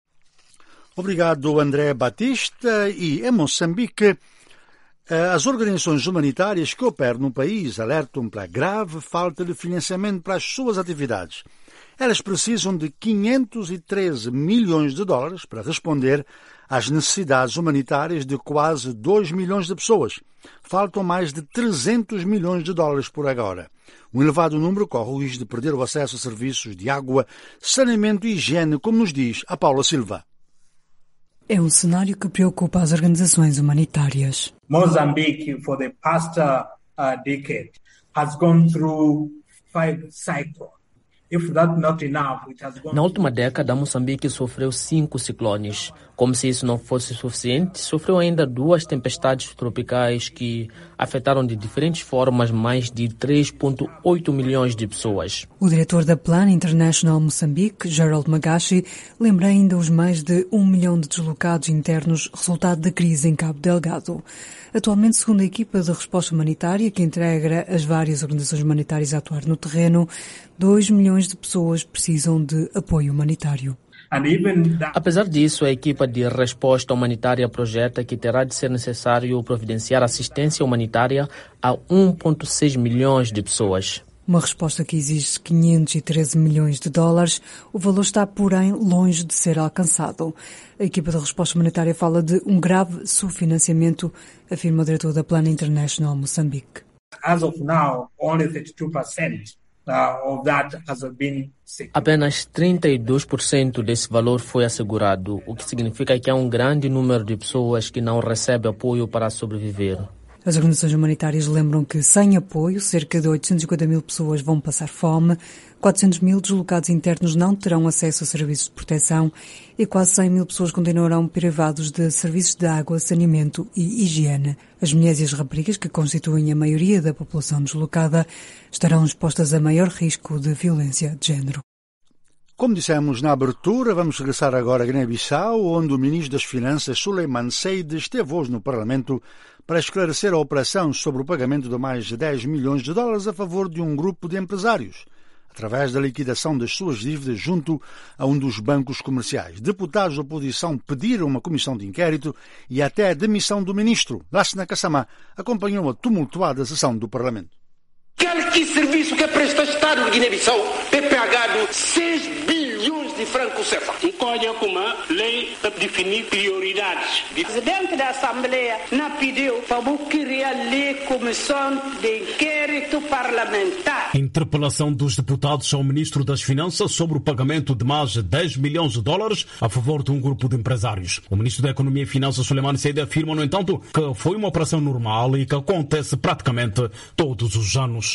Obrigado, André Batista. E em Moçambique, as organizações humanitárias que operam no país alertam para a grave falta de financiamento para as suas atividades. Elas precisam de 513 milhões de dólares para responder às necessidades humanitárias de quase 2 milhões de pessoas. Faltam mais de 300 milhões de dólares por agora. Um elevado número corre o risco de perder o acesso a serviços de água, saneamento e higiene, como nos diz a Paula Silva. É um cenário que preocupa as organizações humanitárias. Mozambique, for the past decade, has gone through 5 cycles. If that's not enough, it has gone... Na última década, Moçambique sofreu 5 ciclones. Como se isso não fosse suficiente, sofreu ainda 2 tempestades tropicais que afetaram de diferentes formas mais de 3,8 milhões de pessoas. O diretor da Plan International Moçambique, Gerald Magashi, lembra ainda os mais de 1 milhão de deslocados internos resultado da crise em Cabo Delgado. Atualmente, segundo a equipa de resposta humanitária, que integra as várias organizações humanitárias a atuar no terreno, 2 milhões de pessoas precisam de apoio humanitário. Apesar disso, a equipa de resposta humanitária projeta que terá de ser necessário providenciar assistência humanitária a 1,6 milhões de pessoas. Uma resposta que exige 513 milhões de dólares. O valor está, porém, longe de ser alcançado. A equipa de resposta humanitária fala de um grave subfinanciamento, afirma o diretor da Plan International Moçambique. As of now, only 32% of that has been secured. Apenas 32% desse valor foi assegurado, o que significa que há um grande número de pessoas que não recebem apoio para sobreviver. As organizações humanitárias lembram que, sem apoio, cerca de 850 mil pessoas vão passar fome, 400 mil deslocados internos não terão acesso a serviços de proteção e quase 100 mil pessoas continuarão privados de serviços de água, saneamento e higiene. As mulheres e as raparigas, que constituem a maioria da população deslocada, estarão expostas a maior risco de violência de género. Como dissemos na abertura, vamos regressar agora a Guiné-Bissau, onde o ministro das Finanças, Suleiman Seyd, esteve hoje no Parlamento para esclarecer a operação sobre o pagamento de mais de 10 milhões de dólares a favor de um grupo de empresários, através da liquidação das suas dívidas junto a um dos bancos comerciais. Deputados da oposição pediram uma comissão de inquérito e até a demissão do ministro. Lassana Kassamá acompanhou a tumultuada sessão do Parlamento. Aquele serviço que presta o Estado de Guiné-Bissau é pagado 6 bilhões de francos CFA. Olha como a lei definir prioridades. O presidente da Assembleia não pediu para criar a lei comissão de inquérito parlamentar. Interpelação dos deputados ao ministro das Finanças sobre o pagamento de mais de 10 milhões de dólares a favor de um grupo de empresários. O ministro da Economia e Finanças, Suleiman Seyd, afirma, no entanto, que foi uma operação normal e que acontece praticamente todos os anos.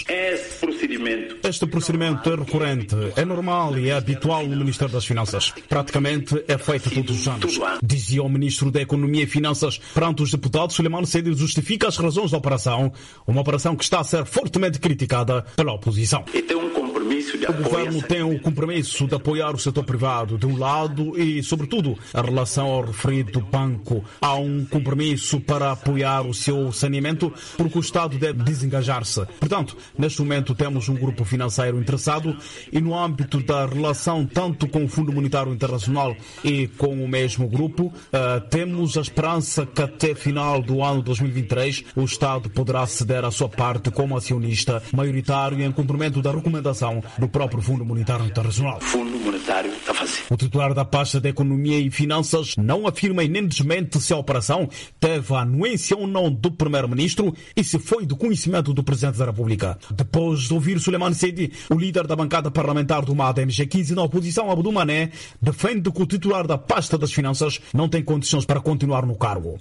Este procedimento é recorrente, é normal e é habitual no Ministério das Finanças. Praticamente é feito todos os anos. Dizia o ministro da Economia e Finanças perante os deputados, Suleiman Seyd justifica as razões da operação, uma operação que está a ser fortemente criticada pela oposição. O governo tem o compromisso de apoiar o setor privado, de um lado, e, sobretudo, a relação ao referido banco. Há um compromisso para apoiar o seu saneamento, porque o Estado deve desengajar-se. Portanto, neste momento temos um grupo financeiro interessado e, no âmbito da relação tanto com o Fundo Monetário Internacional e com o mesmo grupo, temos a esperança que até final do ano 2023 o Estado poderá ceder a sua parte como acionista maioritário em cumprimento da recomendação do próprio Fundo Monetário Internacional. O titular da pasta da Economia e Finanças não afirma e nem desmente se a operação teve a anuência ou não do primeiro-ministro e se foi do conhecimento do Presidente da República. Depois de ouvir Suleiman Seyd, o líder da bancada parlamentar do MAD MG15 na oposição, Abdou Mané, defende que o titular da pasta das Finanças não tem condições para continuar no cargo.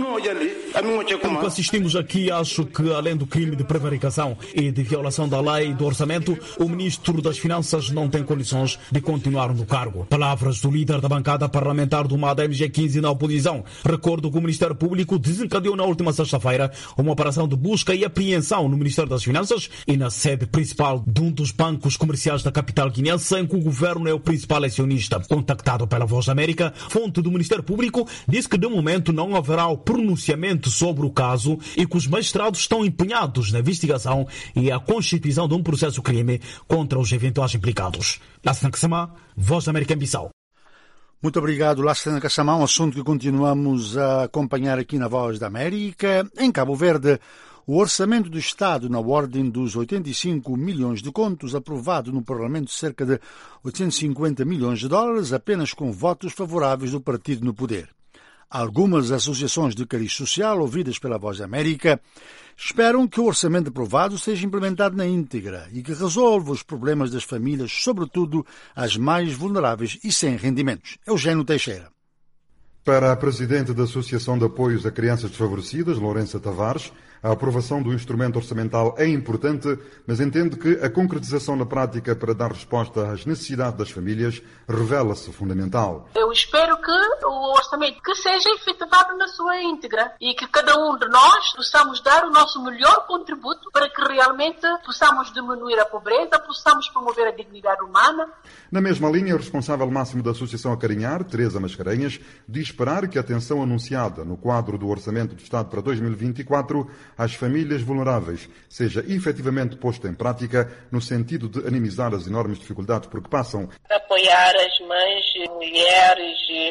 O que assistimos aqui, acho que, além do crime de prevaricação e de violação da lei do orçamento, o ministro das Finanças não tem condições de continuar no cargo. Palavras do líder da bancada parlamentar do MAD MG15 na oposição. Recordo que o Ministério Público desencadeou na última sexta-feira uma operação de busca e apreensão no Ministério das Finanças e na sede principal de um dos bancos comerciais da capital guinense, em que o governo é o principal acionista. Contactado pela Voz da América, fonte do Ministério Público disse que de momento não haverá o pronunciamento sobre o caso e que os magistrados estão empenhados na investigação e a constituição de um processo-crime contra os eventuais implicados. Lassana Kassamá, Voz da América em Bissau. Muito obrigado, Lassana Kassamá, um assunto que continuamos a acompanhar aqui na Voz da América. Em Cabo Verde, o orçamento do Estado na ordem dos 85 milhões de contos, aprovado no Parlamento, cerca de 850 milhões de dólares, apenas com votos favoráveis do partido no poder. Algumas associações de cariz social, ouvidas pela Voz da América, esperam que o orçamento aprovado seja implementado na íntegra e que resolva os problemas das famílias, sobretudo as mais vulneráveis e sem rendimentos. Eugênio Teixeira. Para a presidente da Associação de Apoios a Crianças Desfavorecidas, Lourença Tavares, a aprovação do instrumento orçamental é importante, mas entende que a concretização na prática para dar resposta às necessidades das famílias revela-se fundamental. Eu espero que o orçamento que seja efetivado na sua íntegra e que cada um de nós possamos dar o nosso melhor contributo para que realmente possamos diminuir a pobreza, possamos promover a dignidade humana. Na mesma linha, o responsável máximo da Associação Acarinhar, Teresa Mascarenhas, diz esperar que a atenção anunciada no quadro do Orçamento do Estado para 2024 às famílias vulneráveis seja efetivamente posta em prática no sentido de minimizar as enormes dificuldades por que passam. Apoiar as mães, mulheres, na maioria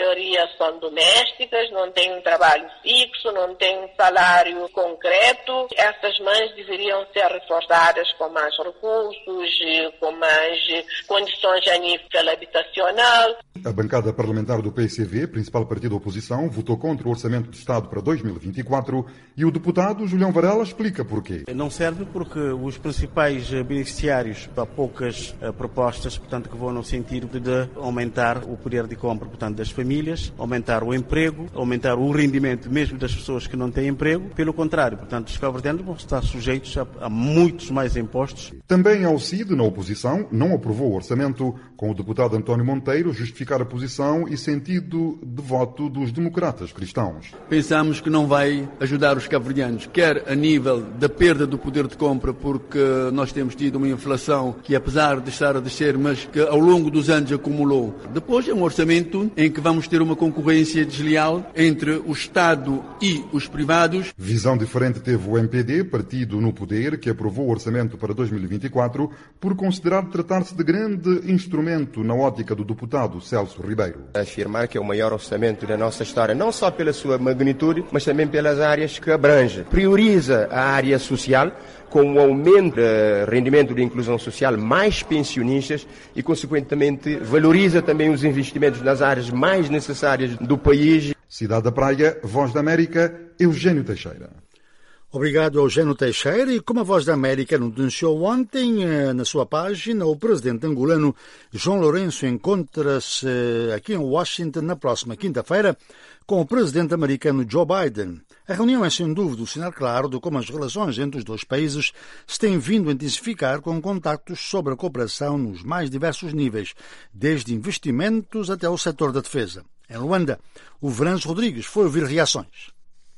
maioria são domésticas, não têm um trabalho fixo, não têm um salário concreto. Essas mães deveriam ser reforçadas com mais recursos, com mais condições a nível habitacional. A bancada parlamentar do PCV, principal partido da oposição, votou contra o Orçamento de Estado para 2024 e o deputado Julião Varela explica porquê. Não serve porque os principais beneficiários há poucas propostas, portanto, que vão no sentido de aumentar o poder de compra, portanto, das famílias, aumentar o emprego, aumentar o rendimento mesmo das pessoas que não têm emprego. Pelo contrário, portanto, os cabo-verdianos vão estar sujeitos a muitos mais impostos. Também ao CID, na oposição, não aprovou o orçamento, com o deputado António Monteiro justificar a posição e sentido de voto dos democratas cristãos. Pensamos que não vai ajudar os cabo-verdianos, quer a nível da perda do poder de compra, porque nós temos tido uma inflação que, apesar de estar a descer, mas que ao longo dos anos acumulou. Depois é um orçamento em que vamos ter uma concorrência desleal entre o Estado e os privados. Visão diferente teve o MPD, partido no poder, que aprovou o orçamento para 2024 por considerar tratar-se de grande instrumento na ótica do deputado Celso Ribeiro. Afirmar que é o maior orçamento da nossa história, não só pela sua magnitude, mas também pelas áreas que abrange. Prioriza a área social, com o aumento do rendimento de inclusão social, mais pensionistas e, consequentemente, valoriza também os investimentos nas áreas mais necessárias do país. Cidade da Praia, Voz da América, Eugênio Teixeira. Obrigado, Eugênio Teixeira. E como a Voz da América nos denunciou ontem, na sua página, o presidente angolano João Lourenço encontra-se aqui em Washington na próxima quinta-feira com o presidente americano Joe Biden. A reunião é, sem dúvida, um sinal claro de como as relações entre os dois países se têm vindo a intensificar, com contactos sobre a cooperação nos mais diversos níveis, desde investimentos até o setor da defesa. Em Luanda, o Veranço Rodrigues foi ouvir reações.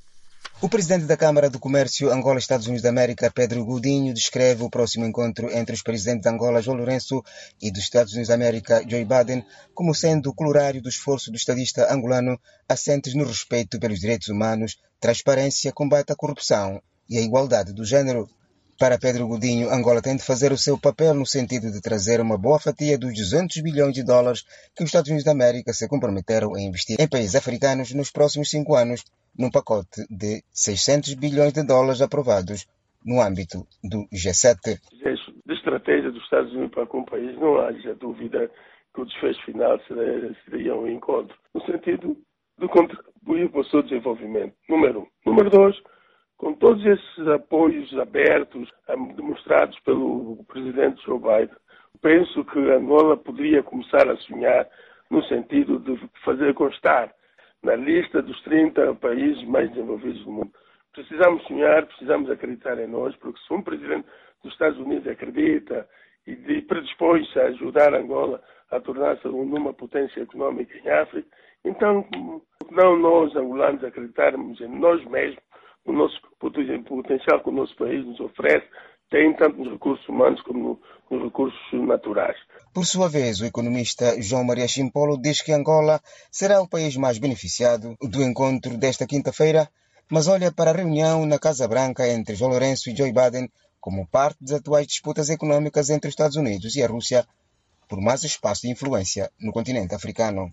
O presidente da Câmara do Comércio Angola-Estados Unidos da América, Pedro Godinho, descreve o próximo encontro entre os presidentes de Angola, João Lourenço, e dos Estados Unidos da América, Joe Biden, como sendo o colorário do esforço do estadista angolano assentes no respeito pelos direitos humanos, transparência, combate à corrupção e a igualdade do género. Para Pedro Godinho, Angola tem de fazer o seu papel no sentido de trazer uma boa fatia dos 200 bilhões de dólares que os Estados Unidos da América se comprometeram a investir em países africanos nos próximos 5 anos, num pacote de 600 bilhões de dólares aprovados no âmbito do G7. De estratégia dos Estados Unidos para com o país, não haja dúvida que o desfecho final seria um encontro, no sentido de contribuir para o seu desenvolvimento, número 1. Número 2, com todos esses apoios abertos, demonstrados pelo presidente Joe Biden, penso que Angola poderia começar a sonhar no sentido de fazer constar na lista dos 30 países mais desenvolvidos do mundo. Precisamos sonhar, precisamos acreditar em nós, porque se um presidente dos Estados Unidos acredita e predispõe-se a ajudar Angola a tornar-se numa potência económica em África, então não nós, angolanos, acreditarmos em nós mesmos, no nosso potencial que o nosso país nos oferece, tem tanto nos recursos humanos como nos recursos naturais. Por sua vez, o economista João Maria Chimpolo diz que Angola será o país mais beneficiado do encontro desta quinta-feira, mas olha para a reunião na Casa Branca entre João Lourenço e Joe Biden como parte das atuais disputas econômicas entre os Estados Unidos e a Rússia por mais espaço de influência no continente africano.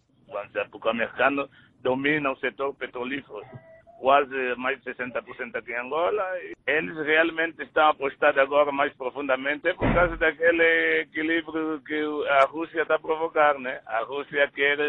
O americano domina o setor petrolífero, quase mais de 60% aqui em Angola. Eles realmente estão apostados agora mais profundamente por causa daquele equilíbrio que a Rússia está a provocar, né? A Rússia quer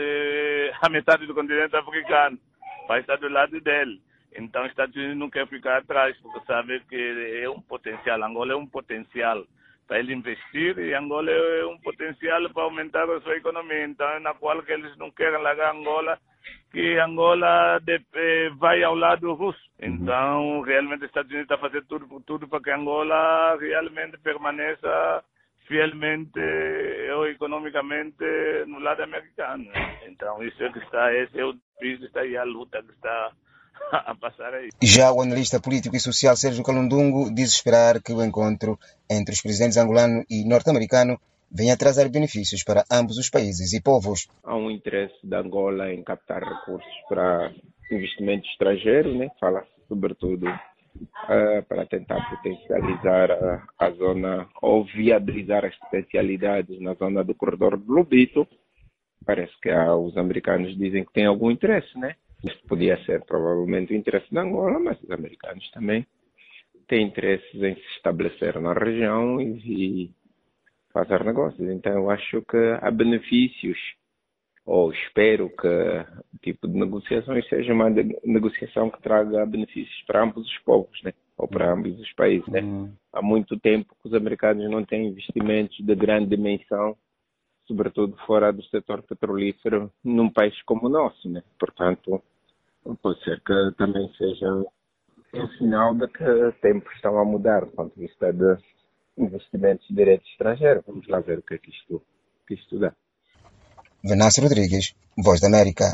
a metade do continente africano, vai estar do lado dele. Então, os Estados Unidos não quer ficar atrás, porque sabe que é um potencial. Angola é um potencial para ele investir e Angola é um potencial para aumentar a sua economia. Então, é na qual que eles não querem largar Angola, que Angola vai ao lado russo. Então, realmente, os Estados Unidos estão a fazer tudo para que Angola realmente permaneça fielmente ou economicamente no lado americano. Então, isso é que esse é o desafio, está aí a luta que está a passar aí. Já o analista político e social Sérgio Calundungo diz esperar que o encontro entre os presidentes angolano e norte-americano venha trazer benefícios para ambos os países e povos. Há um interesse da Angola em captar recursos para investimento estrangeiro, né? Fala-se sobretudo para tentar potencializar a zona ou viabilizar as potencialidades na zona do corredor do Lobito. parece que os americanos dizem que têm algum interesse, né? Este podia ser provavelmente o interesse da Angola, mas os americanos também têm interesses em se estabelecer na região e fazer negócios. Então eu acho que há benefícios, ou espero que o tipo de negociações seja uma negociação que traga benefícios para ambos os povos, né? Ou para ambos os países, né? Há muito tempo que os americanos não têm investimentos de grande dimensão, sobretudo fora do setor petrolífero, num país como o nosso, né? Portanto, pode ser que também seja um sinal de que tempos estão a mudar do ponto de vista de investimentos de direito estrangeiro. Vamos lá ver o que isto dá. Venâncio Rodrigues, Voz da América.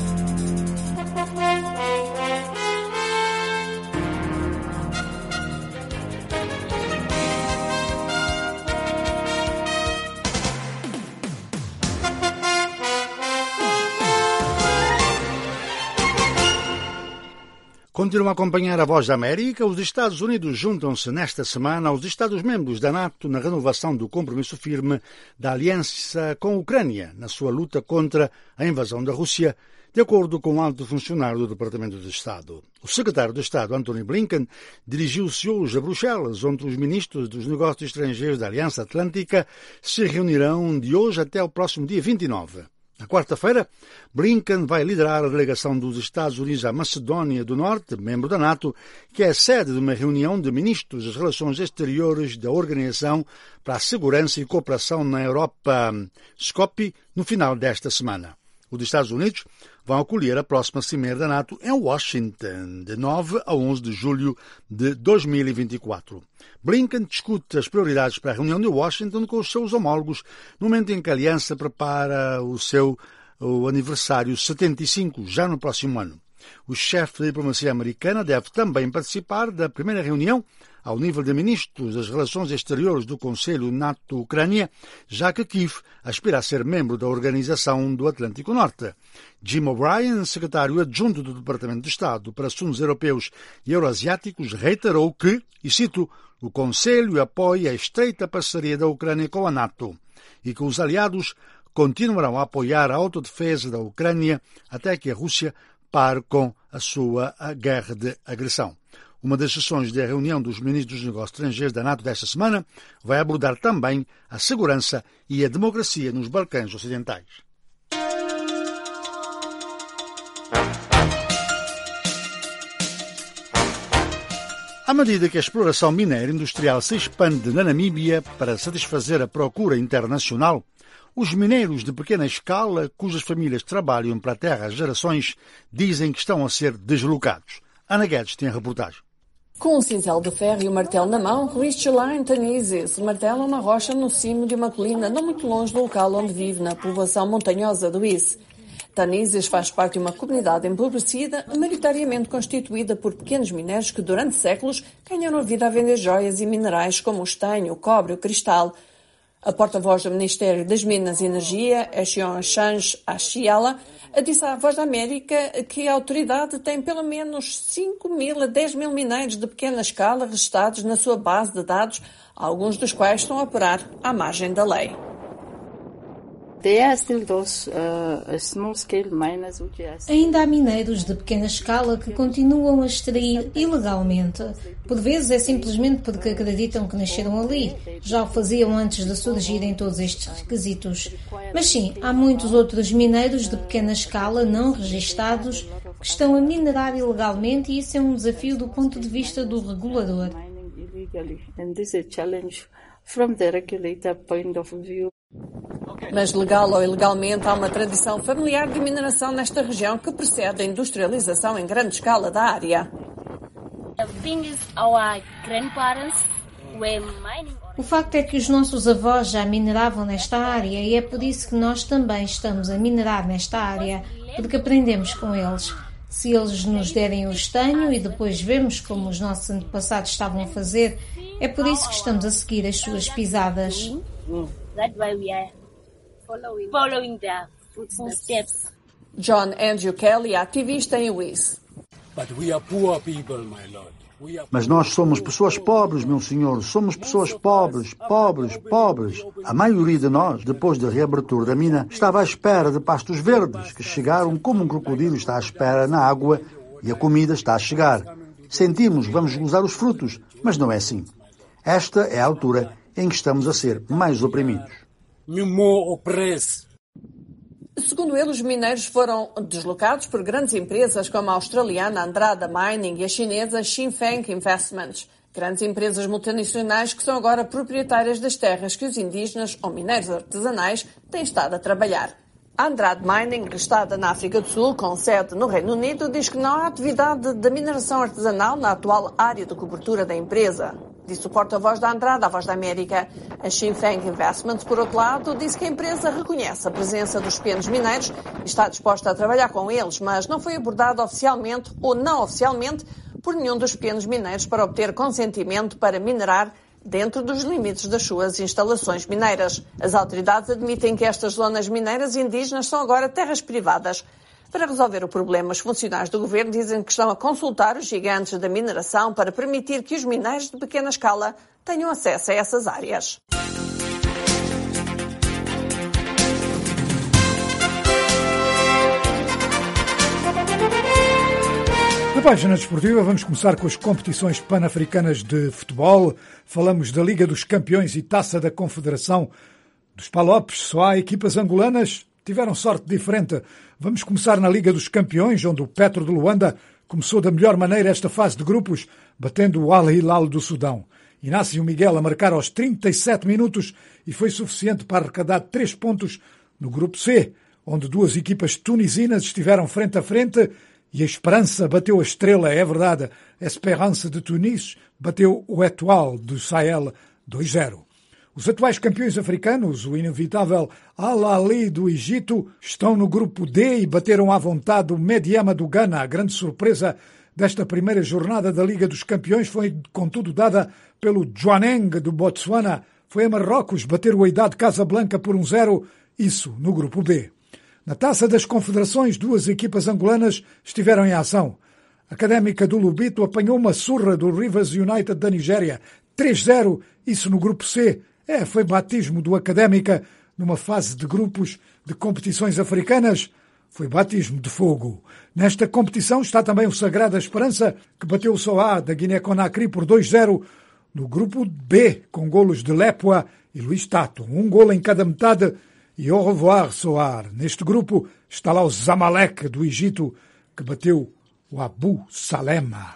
Continuam a acompanhar a Voz da América. Os Estados Unidos juntam-se nesta semana aos Estados-membros da NATO na renovação do compromisso firme da aliança com a Ucrânia na sua luta contra a invasão da Rússia, de acordo com um alto funcionário do Departamento de Estado. O secretário de Estado, Antony Blinken, dirigiu-se hoje a Bruxelas, onde os ministros dos negócios estrangeiros da Aliança Atlântica se reunirão de hoje até o próximo dia 29. Na quarta-feira, Blinken vai liderar a delegação dos Estados Unidos à Macedónia do Norte, membro da NATO, que é sede de uma reunião de ministros das Relações Exteriores da Organização para a Segurança e Cooperação na Europa, SCOPI, no final desta semana. Os Estados Unidos vão acolher a próxima cimeira da NATO em Washington, de 9 a 11 de julho de 2024. Blinken discute as prioridades para a reunião de Washington com os seus homólogos, no momento em que a aliança prepara o aniversário 75, já no próximo ano. O chefe da diplomacia americana deve também participar da primeira reunião ao nível de ministros das Relações Exteriores do Conselho NATO-Ucrânia, já que Kiev aspira a ser membro da Organização do Atlântico Norte. Jim O'Brien, secretário adjunto do Departamento de Estado para Assuntos Europeus e Euroasiáticos, reiterou que, e cito, o Conselho apoia a estreita parceria da Ucrânia com a NATO e que os aliados continuarão a apoiar a autodefesa da Ucrânia até que a Rússia pare com a sua guerra de agressão. Uma das sessões da reunião dos ministros dos negócios estrangeiros da NATO desta semana vai abordar também a segurança e a democracia nos Balcãs Ocidentais. À medida que a exploração mineira industrial se expande na Namíbia para satisfazer a procura internacional, os mineiros de pequena escala, cujas famílias trabalham para a terra há gerações, dizem que estão a ser deslocados. Ana Guedes tem a reportagem. Com um cinzel de ferro e um martelo na mão, Richelaine Tanizes martela uma rocha no cimo de uma colina não muito longe do local onde vive, na povoação montanhosa do Is. Tanizes faz parte de uma comunidade empobrecida, maioritariamente constituída por pequenos minérios que durante séculos ganharam a vida a vender joias e minerais como o estanho, o cobre e o cristal. A porta-voz do Ministério das Minas e Energia, Echion Change Achiala, disse à Voz da América que a autoridade tem pelo menos 5.000 a 10.000 mineiros de pequena escala registrados na sua base de dados, alguns dos quais estão a operar à margem da lei. Ainda há mineiros de pequena escala que continuam a extrair ilegalmente. Por vezes é simplesmente porque acreditam que nasceram ali. Já o faziam antes de surgirem todos estes requisitos. Mas sim, há muitos outros mineiros de pequena escala não registados que estão a minerar ilegalmente e isso é um desafio do ponto de vista do regulador. Mas legal ou ilegalmente, há uma tradição familiar de mineração nesta região que precede a industrialização em grande escala da área. O facto é que os nossos avós já mineravam nesta área e é por isso que nós também estamos a minerar nesta área, porque aprendemos com eles. Se eles nos derem o estanho e depois vemos como os nossos antepassados estavam a fazer, é por isso que estamos a seguir as suas pisadas. John Andrew Kelly, ativista em Wies. But we are poor people, my lord. Mas nós somos pessoas pobres, meu senhor. Somos pessoas pobres. A maioria de nós, depois da reabertura da mina, estava à espera de pastos verdes, que chegaram como um crocodilo está à espera na água e a comida está a chegar. Sentimos, vamos gozar os frutos, mas não é assim. Esta é a altura em que estamos a ser mais oprimidos. Segundo ele, os mineiros foram deslocados por grandes empresas como a australiana Andrada Mining e a chinesa Xinfeng Investments, grandes empresas multinacionais que são agora proprietárias das terras que os indígenas ou mineiros artesanais têm estado a trabalhar. A Andrade Mining, listada na África do Sul, com sede no Reino Unido, diz que não há atividade de mineração artesanal na atual área de cobertura da empresa. Disse o porta-voz da Andrade à Voz da América. A Xinfeng Investments, por outro lado, disse que a empresa reconhece a presença dos pequenos mineiros e está disposta a trabalhar com eles, mas não foi abordada oficialmente ou não oficialmente por nenhum dos pequenos mineiros para obter consentimento para minerar dentro dos limites das suas instalações mineiras. As autoridades admitem que estas zonas mineiras indígenas são agora terras privadas. Para resolver o problema, os funcionários do governo dizem que estão a consultar os gigantes da mineração para permitir que os mineiros de pequena escala tenham acesso a essas áreas. Na página desportiva vamos começar com as competições pan-africanas de futebol. Falamos da Liga dos Campeões e Taça da Confederação dos Palopes. Só há equipas angolanas tiveram sorte diferente. Vamos começar na Liga dos Campeões, onde o Petro de Luanda começou da melhor maneira esta fase de grupos, batendo o Al Hilal do Sudão. Inácio Miguel a marcar aos 37 minutos e foi suficiente para arrecadar 3 pontos no grupo C, onde duas equipas tunisinas estiveram frente a frente e a Esperança bateu a Estrela, é verdade. A Esperança de Tunis bateu o Etoile do Sahel 2-0. Os atuais campeões africanos, o inevitável Al Ahly do Egito, estão no grupo D e bateram à vontade o Medyama do Ghana. A grande surpresa desta primeira jornada da Liga dos Campeões foi, contudo, dada pelo Jwaneng do Botsuana. Foi a Marrocos bater o Wydad Casablanca por 1-0, isso no grupo B. Na Taça das Confederações, duas equipas angolanas estiveram em ação. A Académica do Lubito apanhou uma surra do Rivers United da Nigéria, 3-0, isso no grupo C. Foi batismo do Académica numa fase de grupos de competições africanas. Foi batismo de fogo. Nesta competição está também o Sagrada Esperança, que bateu o Soá da Guiné-Conakry por 2-0 no grupo B, com golos de Lepua e Luís Tato. Um golo em cada metade e au revoir, Soar. Neste grupo está lá o Zamalek do Egito, que bateu o Abu Salema.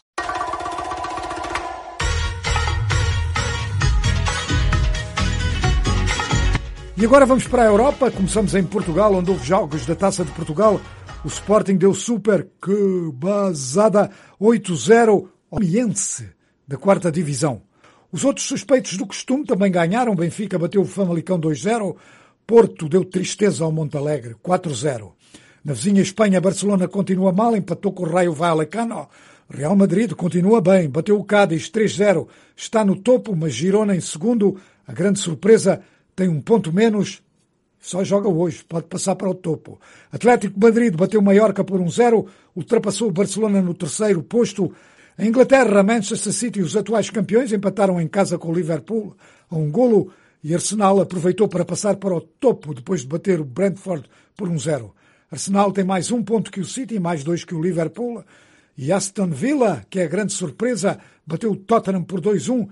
E agora vamos para a Europa. Começamos em Portugal, onde houve jogos da Taça de Portugal. O Sporting deu super, que basada, 8-0 ao Miense, da 4ª Divisão. Os outros suspeitos do costume também ganharam. Benfica bateu o Famalicão 2-0. Porto deu tristeza ao Montalegre, 4-0. Na vizinha Espanha, Barcelona continua mal, empatou com o Rayo Vallecano. Real Madrid continua bem, bateu o Cádiz 3-0. Está no topo, mas Girona em segundo. A grande surpresa, tem um ponto menos, só joga hoje, pode passar para o topo. Atlético de Madrid bateu o Mallorca por 1-0, ultrapassou o Barcelona no 3º posto. Em Inglaterra, Manchester City e os atuais campeões empataram em casa com o Liverpool a 1-0 e Arsenal aproveitou para passar para o topo depois de bater o Brentford por 1-0. Arsenal tem mais 1 ponto que o City e mais 2 que o Liverpool. E Aston Villa, que é a grande surpresa, bateu o Tottenham por 2-1.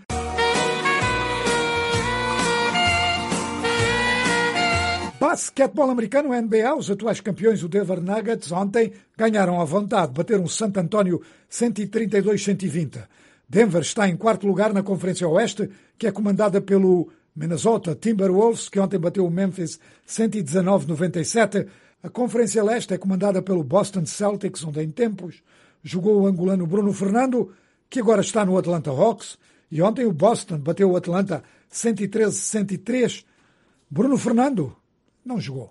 Basquetebol americano, NBA, os atuais campeões, o Denver Nuggets, ontem ganharam à vontade, bateram o San Antonio 132-120. Denver está em 4º lugar na Conferência Oeste, que é comandada pelo Minnesota Timberwolves, que ontem bateu o Memphis 119-97. A Conferência Leste é comandada pelo Boston Celtics, onde em tempos jogou o angolano Bruno Fernando, que agora está no Atlanta Hawks, e ontem o Boston bateu o Atlanta 113-103. Bruno Fernando não jogou.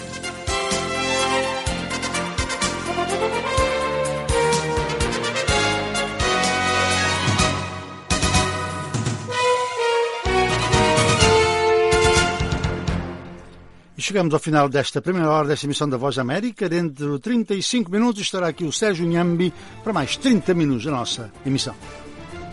E chegamos ao final desta primeira hora desta emissão da Voz da América. Dentro de 35 minutos estará aqui o Sérgio Nhambi para mais 30 minutos da nossa emissão.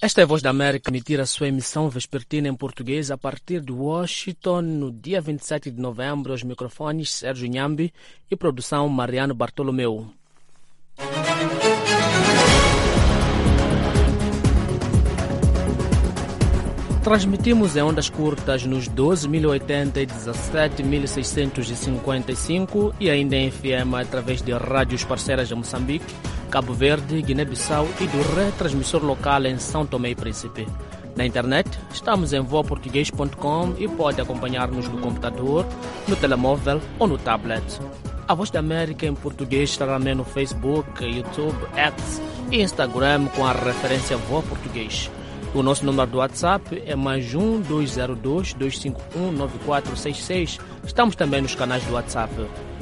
Esta é a Voz da América, emitir a sua emissão vespertina em português a partir de Washington no dia 27 de novembro. Aos microfones Sérgio Nhambi e produção Mariano Bartolomeu. Transmitimos em ondas curtas nos 12.080 e 17.655 e ainda em FM através de rádios parceiras de Moçambique, Cabo Verde, Guiné-Bissau e do retransmissor local em São Tomé e Príncipe. Na internet, estamos em voaportuguês.com e pode acompanhar-nos no computador, no telemóvel ou no tablet. A Voz da América em português estará também no Facebook, YouTube, X e Instagram com a referência Voa Português. O nosso número do WhatsApp é +1 202 251 9466. Estamos também nos canais do WhatsApp.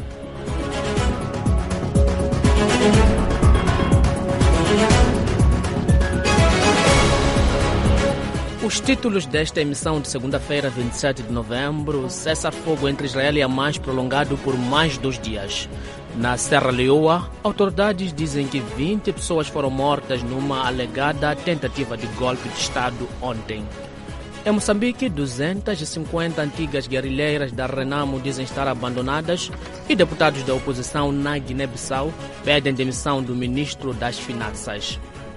Os títulos desta emissão de segunda-feira, 27 de novembro: cessar-fogo entre Israel e Hamas prolongado por mais 2 dias. Na Serra Leoa, autoridades dizem que 20 pessoas foram mortas numa alegada tentativa de golpe de Estado ontem. Em Moçambique, 250 antigas guerrilheiras da Renamo dizem estar abandonadas e deputados da oposição na Guiné-Bissau pedem demissão do ministro das Finanças.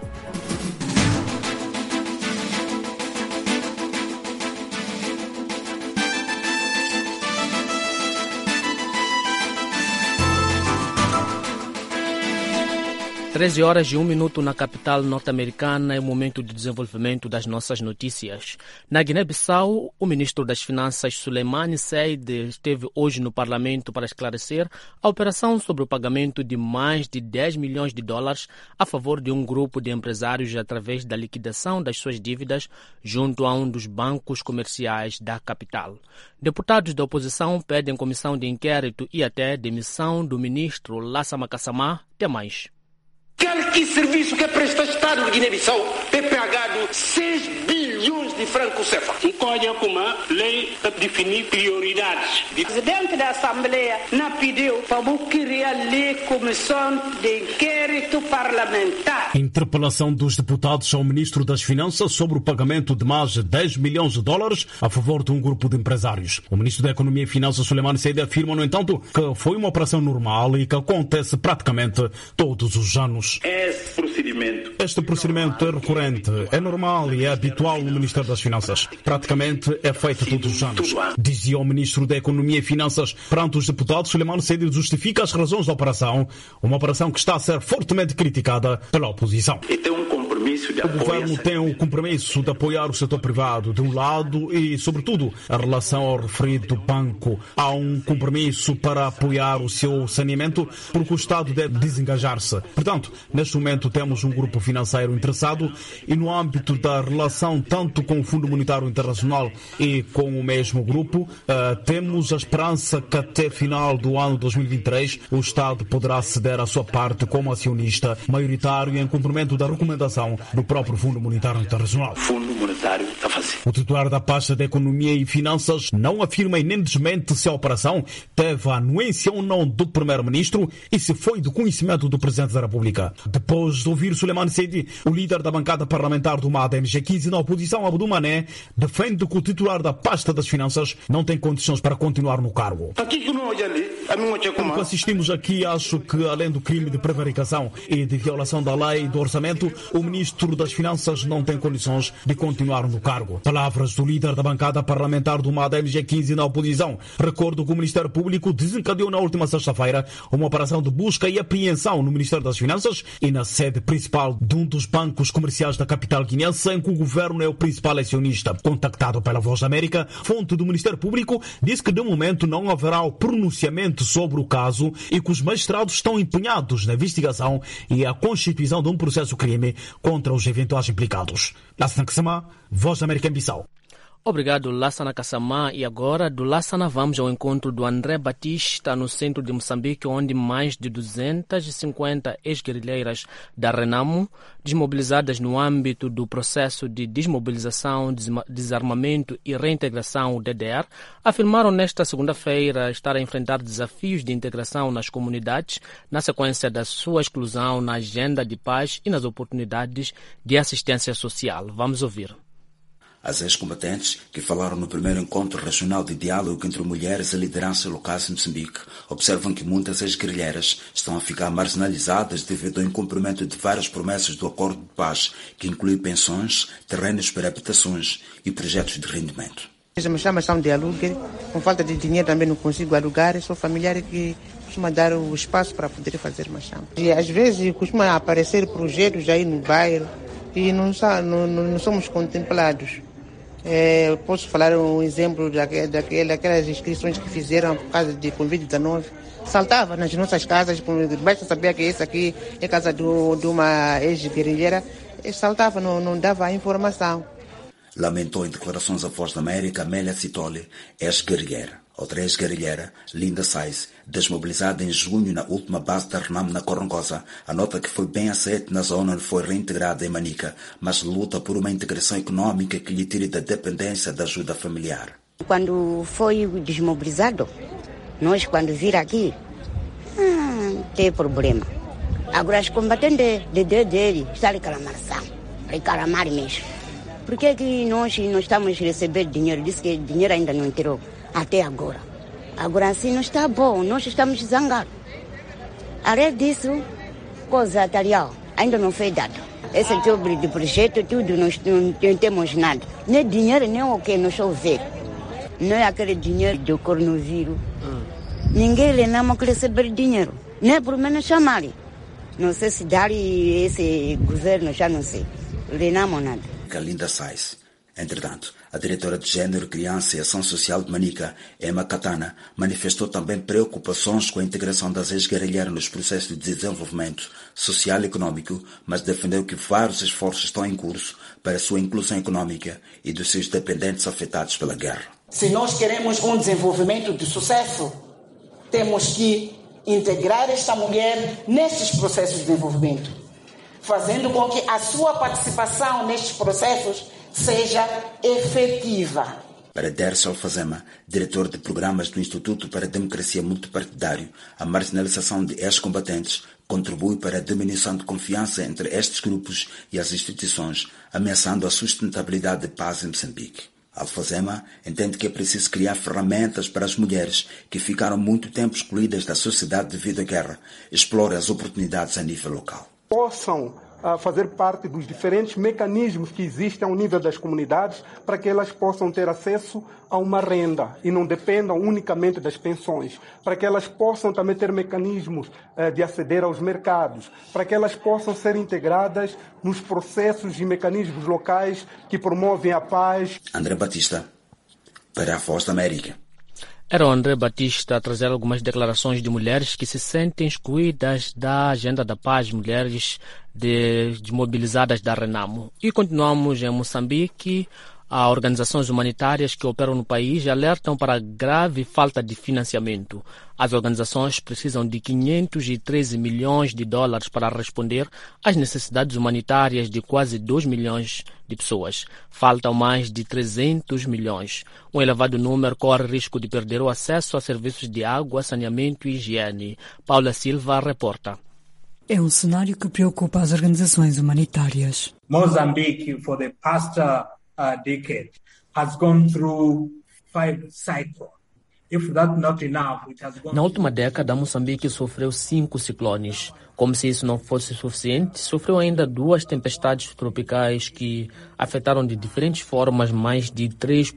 13h01 na capital norte-americana é o momento de desenvolvimento das nossas notícias. Na Guiné-Bissau, o ministro das Finanças, Suleimane Seyd, esteve hoje no Parlamento para esclarecer a operação sobre o pagamento de mais de 10 milhões de dólares a favor de um grupo de empresários através da liquidação das suas dívidas junto a um dos bancos comerciais da capital. Deputados da oposição pedem comissão de inquérito e até demissão do ministro Lassama Kassamá. Tem mais. Aquele serviço que presta Estado de Guiné-Bissau é pagado 6 bilhões de francos CFA. Um código como a lei para definir prioridades. O presidente da Assembleia não pediu para criar a lei comissão de inquérito parlamentar. Interpelação dos deputados ao ministro das Finanças sobre o pagamento de mais de 10 milhões de dólares a favor de um grupo de empresários. O ministro da Economia e Finanças, Suleimane Seyd, afirma, no entanto, que foi uma operação normal e que acontece praticamente todos os anos. Este procedimento é recorrente, é normal e é habitual no Ministério das Finanças. Praticamente é feito todos os anos. Dizia o ministro da Economia e Finanças perante os deputados. Suleimane Seyd justifica as razões da operação, uma operação que está a ser fortemente criticada pela oposição. O governo tem o compromisso de apoiar o setor privado, de um lado, e, sobretudo, em relação ao referido banco. Há um compromisso para apoiar o seu saneamento, porque o Estado deve desengajar-se. Portanto, neste momento temos um grupo financeiro interessado e, no âmbito da relação tanto com o Fundo Monetário Internacional e com o mesmo grupo, temos a esperança que até final do ano 2023 o Estado poderá ceder a sua parte como acionista maioritário em cumprimento da recomendação do próprio Fundo Monetário Internacional. O titular da pasta de Economia e Finanças não afirma e nem desmente se a operação teve a anuência ou não do primeiro-ministro e se foi do conhecimento do Presidente da República. Depois de ouvir Suleimane Seyd, o líder da bancada parlamentar do MAD MG15 na oposição, Abdou Mané, defende que o titular da pasta das Finanças não tem condições para continuar no cargo. Como assistimos aqui, acho que, além do crime de prevaricação e de violação da lei do orçamento, o ministro das Finanças não tem condições de continuar no cargo. Palavras do líder da bancada parlamentar do MAD MG15 na oposição. Recordo que o Ministério Público desencadeou na última sexta-feira uma operação de busca e apreensão no Ministério das Finanças e na sede principal de um dos bancos comerciais da capital guineense, em que o governo é o principal acionista. Contactado pela Voz da América, fonte do Ministério Público disse que de momento não haverá o pronunciamento sobre o caso e que os magistrados estão empenhados na investigação e a constituição de um processo-crime contra os eventuais implicados. Lassana Kassamá, Voz da América em Bissau. Obrigado, Lassana Kassamá. E agora, do Lassana, vamos ao encontro do André Batista, no centro de Moçambique, onde mais de 250 ex-guerrilheiras da Renamo, desmobilizadas no âmbito do processo de desmobilização, desarmamento e reintegração, o DDR, afirmaram nesta segunda-feira estar a enfrentar desafios de integração nas comunidades, na sequência da sua exclusão na agenda de paz e nas oportunidades de assistência social. Vamos ouvir. As ex-combatentes, que falaram no primeiro encontro regional de diálogo entre mulheres e lideranças locais em Moçambique, observam que muitas ex-guerrilheiras estão a ficar marginalizadas devido ao incumprimento de várias promessas do acordo de paz, que inclui pensões, terrenos para habitações e projetos de rendimento. Me chama de aluguel, com falta de dinheiro também não consigo alugar, sou familiar que costuma dar o espaço para poder fazer machamba. E às vezes costuma aparecer projetos aí no bairro e não somos contemplados. Posso falar um exemplo daquelas inscrições que fizeram por causa de Covid-19. Saltava nas nossas casas, basta saber que essa aqui é casa de uma ex-guerrilheira, saltava, não dava a informação. Lamentou em declarações à Voz da América Amélia Citoli, ex-guerrilheira. Outra ex-guerrilheira, Linda Sais, desmobilizada em junho na última base da Renamo na Corongosa, anota que foi bem aceita na zona onde foi reintegrada em Manica, mas luta por uma integração econômica que lhe tire da dependência da ajuda familiar. Quando foi desmobilizado, nós quando vir aqui, tem problema. Agora os combatentes dele estão reclamar mesmo. Por que nós não estamos recebendo dinheiro? Diz que o dinheiro ainda não entrou. Até agora. Agora assim não está bom, nós estamos zangados. Além disso, coisa material ainda não foi dado. Esse tipo de projeto, tudo, nós não temos nada. Nem dinheiro, nem o que nós ver. Não é aquele dinheiro do coronavírus. Ninguém lhe não quer receber dinheiro. Nem por menos chamar. Não sei se dar esse governo, já não sei. Lhe não nada. Linda Sais. Entretanto, a diretora de Gênero, Criança e Ação Social de Manica, Emma Katana, manifestou também preocupações com a integração das ex-guerrilheiras nos processos de desenvolvimento social e econômico, mas defendeu que vários esforços estão em curso para a sua inclusão econômica e dos seus dependentes afetados pela guerra. Se nós queremos um desenvolvimento de sucesso, temos que integrar esta mulher nestes processos de desenvolvimento, fazendo com que a sua participação nestes processos seja efetiva. Para Dercio Alfazema, diretor de programas do Instituto para a Democracia Multipartidário, a marginalização de ex-combatentes contribui para a diminuição de confiança entre estes grupos e as instituições, ameaçando a sustentabilidade de paz em Moçambique. Alfazema entende que é preciso criar ferramentas para as mulheres que ficaram muito tempo excluídas da sociedade devido à guerra, explore as oportunidades a nível local. Possam fazer parte dos diferentes mecanismos que existem ao nível das comunidades para que elas possam ter acesso a uma renda e não dependam unicamente das pensões, para que elas possam também ter mecanismos de aceder aos mercados, para que elas possam ser integradas nos processos e mecanismos locais que promovem a paz. André Batista, para a Voz da América. Era o André Batista a trazer algumas declarações de mulheres que se sentem excluídas da agenda da paz, mulheres desmobilizadas da Renamo. E continuamos em Moçambique. Há organizações humanitárias que operam no país e alertam para a grave falta de financiamento. As organizações precisam de 513 milhões de dólares para responder às necessidades humanitárias de quase 2 milhões de pessoas. Faltam mais de 300 milhões. Um elevado número corre risco de perder o acesso a serviços de água, saneamento e higiene. Paula Silva reporta. É um cenário que preocupa as organizações humanitárias. Mozambique, for the past decade, has gone through 5 cycles. If that's not enough, it has gone. Na última década, Moçambique sofreu 5 ciclones. Como se isso não fosse suficiente, sofreu ainda 2 tempestades tropicais que afetaram de diferentes formas mais de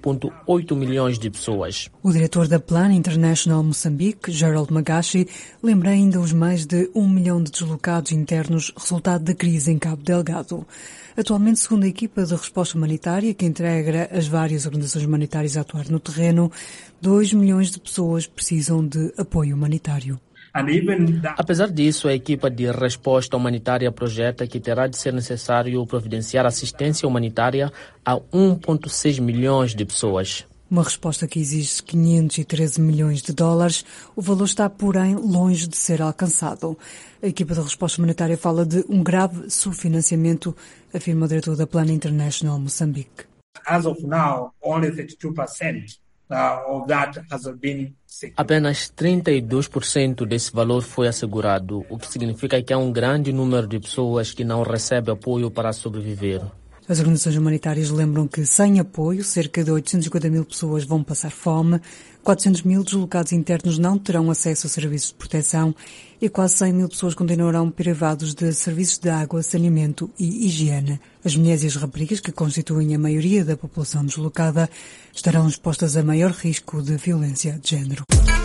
3,8 milhões de pessoas. O diretor da Plan International Moçambique, Gerald Magashi, lembra ainda os mais de 1 milhão de deslocados internos resultado da crise em Cabo Delgado. Atualmente, segundo a equipa de resposta humanitária, que integra as várias organizações humanitárias a atuar no terreno, 2 milhões de pessoas precisam de apoio humanitário. Apesar disso, a equipa de resposta humanitária projeta que terá de ser necessário providenciar assistência humanitária a 1,6 milhões de pessoas. Uma resposta que exige 513 milhões de dólares. O valor está, porém, longe de ser alcançado. A equipa de resposta humanitária fala de um grave subfinanciamento, afirma o diretor da Plan International Moçambique. As of now, only 32% of that has been secured. Apenas 32% desse valor foi assegurado, o que significa que há um grande número de pessoas que não recebem apoio para sobreviver. As organizações humanitárias lembram que, sem apoio, cerca de 850 mil pessoas vão passar fome, 400 mil deslocados internos não terão acesso a serviços de proteção e quase 100 mil pessoas continuarão privados de serviços de água, saneamento e higiene. As mulheres e as raparigas, que constituem a maioria da população deslocada, estarão expostas a maior risco de violência de género.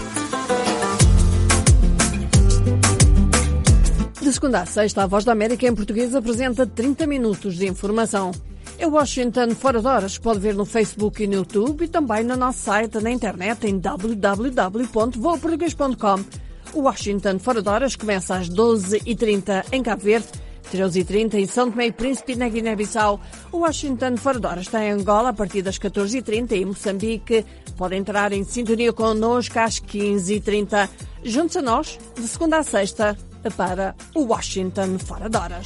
De segunda a sexta, a Voz da América em português apresenta 30 minutos de informação. É Washington Fora de Horas, que pode ver no Facebook e no YouTube e também no nosso site na internet em www.voaportugues.com. O Washington Fora de Horas começa às 12h30 em Cabo Verde, 13h30 em São Tomé e Príncipe na Guiné-Bissau. O Washington Fora de Horas está em Angola a partir das 14h30 e em Moçambique. Pode entrar em sintonia connosco às 15h30. Junte-se a nós, de segunda a sexta, para o Washington Fora de Horas.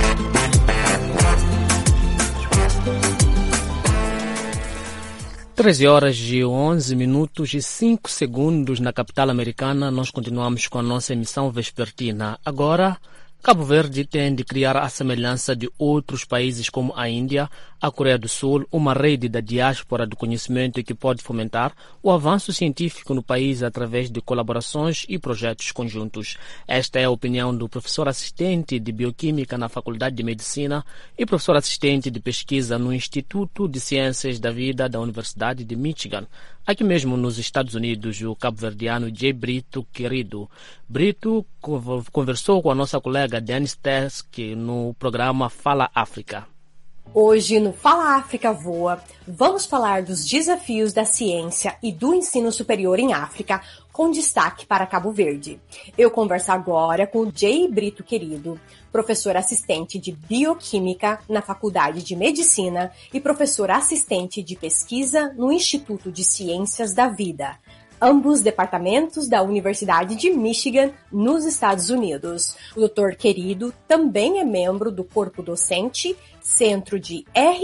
Treze horas e 11 minutos e 5 segundos na capital americana. Nós continuamos com a nossa emissão vespertina. Agora, Cabo Verde tem de criar a semelhança de outros países como a Índia, a Coreia do Sul, uma rede da diáspora do conhecimento que pode fomentar o avanço científico no país através de colaborações e projetos conjuntos. Esta é a opinião do professor assistente de Bioquímica na Faculdade de Medicina e professor assistente de pesquisa no Instituto de Ciências da Vida da Universidade de Michigan, aqui mesmo nos Estados Unidos, o cabo-verdiano J. Brito Querido. Brito conversou com a nossa colega Denise Tesk no programa Fala África. Hoje, no Fala África Voa, vamos falar dos desafios da ciência e do ensino superior em África, com destaque para Cabo Verde. Eu converso agora com o J. Brito Querido, professor assistente de Bioquímica na Faculdade de Medicina e professor assistente de pesquisa no Instituto de Ciências da Vida, ambos departamentos da Universidade de Michigan, nos Estados Unidos. O Dr. Querido também é membro do corpo docente Centro de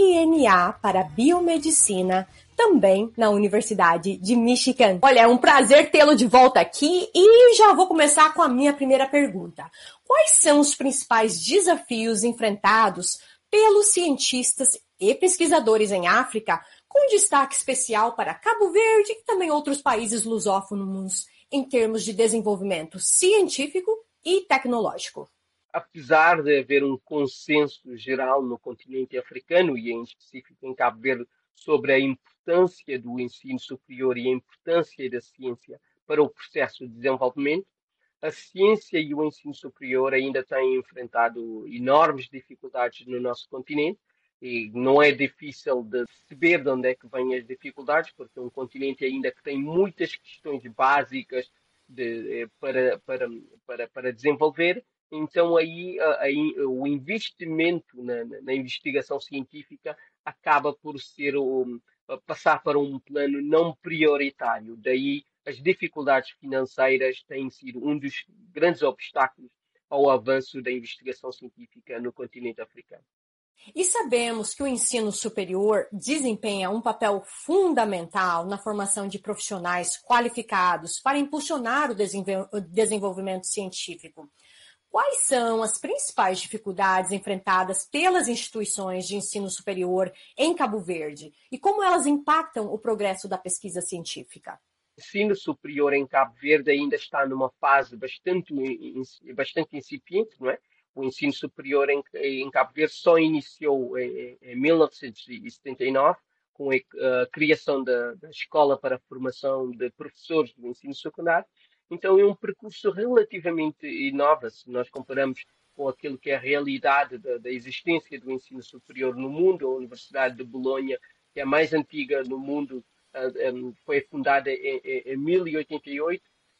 RNA para Biomedicina, também na Universidade de Michigan. Olha, é um prazer tê-lo de volta aqui e já vou começar com a minha primeira pergunta. Quais são os principais desafios enfrentados pelos cientistas e pesquisadores em África, com destaque especial para Cabo Verde e também outros países lusófonos em termos de desenvolvimento científico e tecnológico? Apesar de haver um consenso geral no continente africano e em específico em Cabo Verde sobre a importância do ensino superior e a importância da ciência para o processo de desenvolvimento, a ciência e o ensino superior ainda têm enfrentado enormes dificuldades no nosso continente. E não é difícil de perceber de onde é que vêm as dificuldades, porque é um continente ainda que tem muitas questões básicas para desenvolver. Então aí o investimento na investigação científica acaba por passar para um plano não prioritário. Daí as dificuldades financeiras têm sido um dos grandes obstáculos ao avanço da investigação científica no continente africano. E sabemos que o ensino superior desempenha um papel fundamental na formação de profissionais qualificados para impulsionar o desenvolvimento científico. Quais são as principais dificuldades enfrentadas pelas instituições de ensino superior em Cabo Verde e como elas impactam o progresso da pesquisa científica? O ensino superior em Cabo Verde ainda está numa fase bastante incipiente, não é? O ensino superior em Cabo Verde só iniciou em 1979, com a criação da Escola para a Formação de Professores do Ensino Secundário. Então, é um percurso relativamente novo, se nós comparamos com aquilo que é a realidade da existência do ensino superior no mundo. A Universidade de Bolonha, que é a mais antiga no mundo, foi fundada em 1088,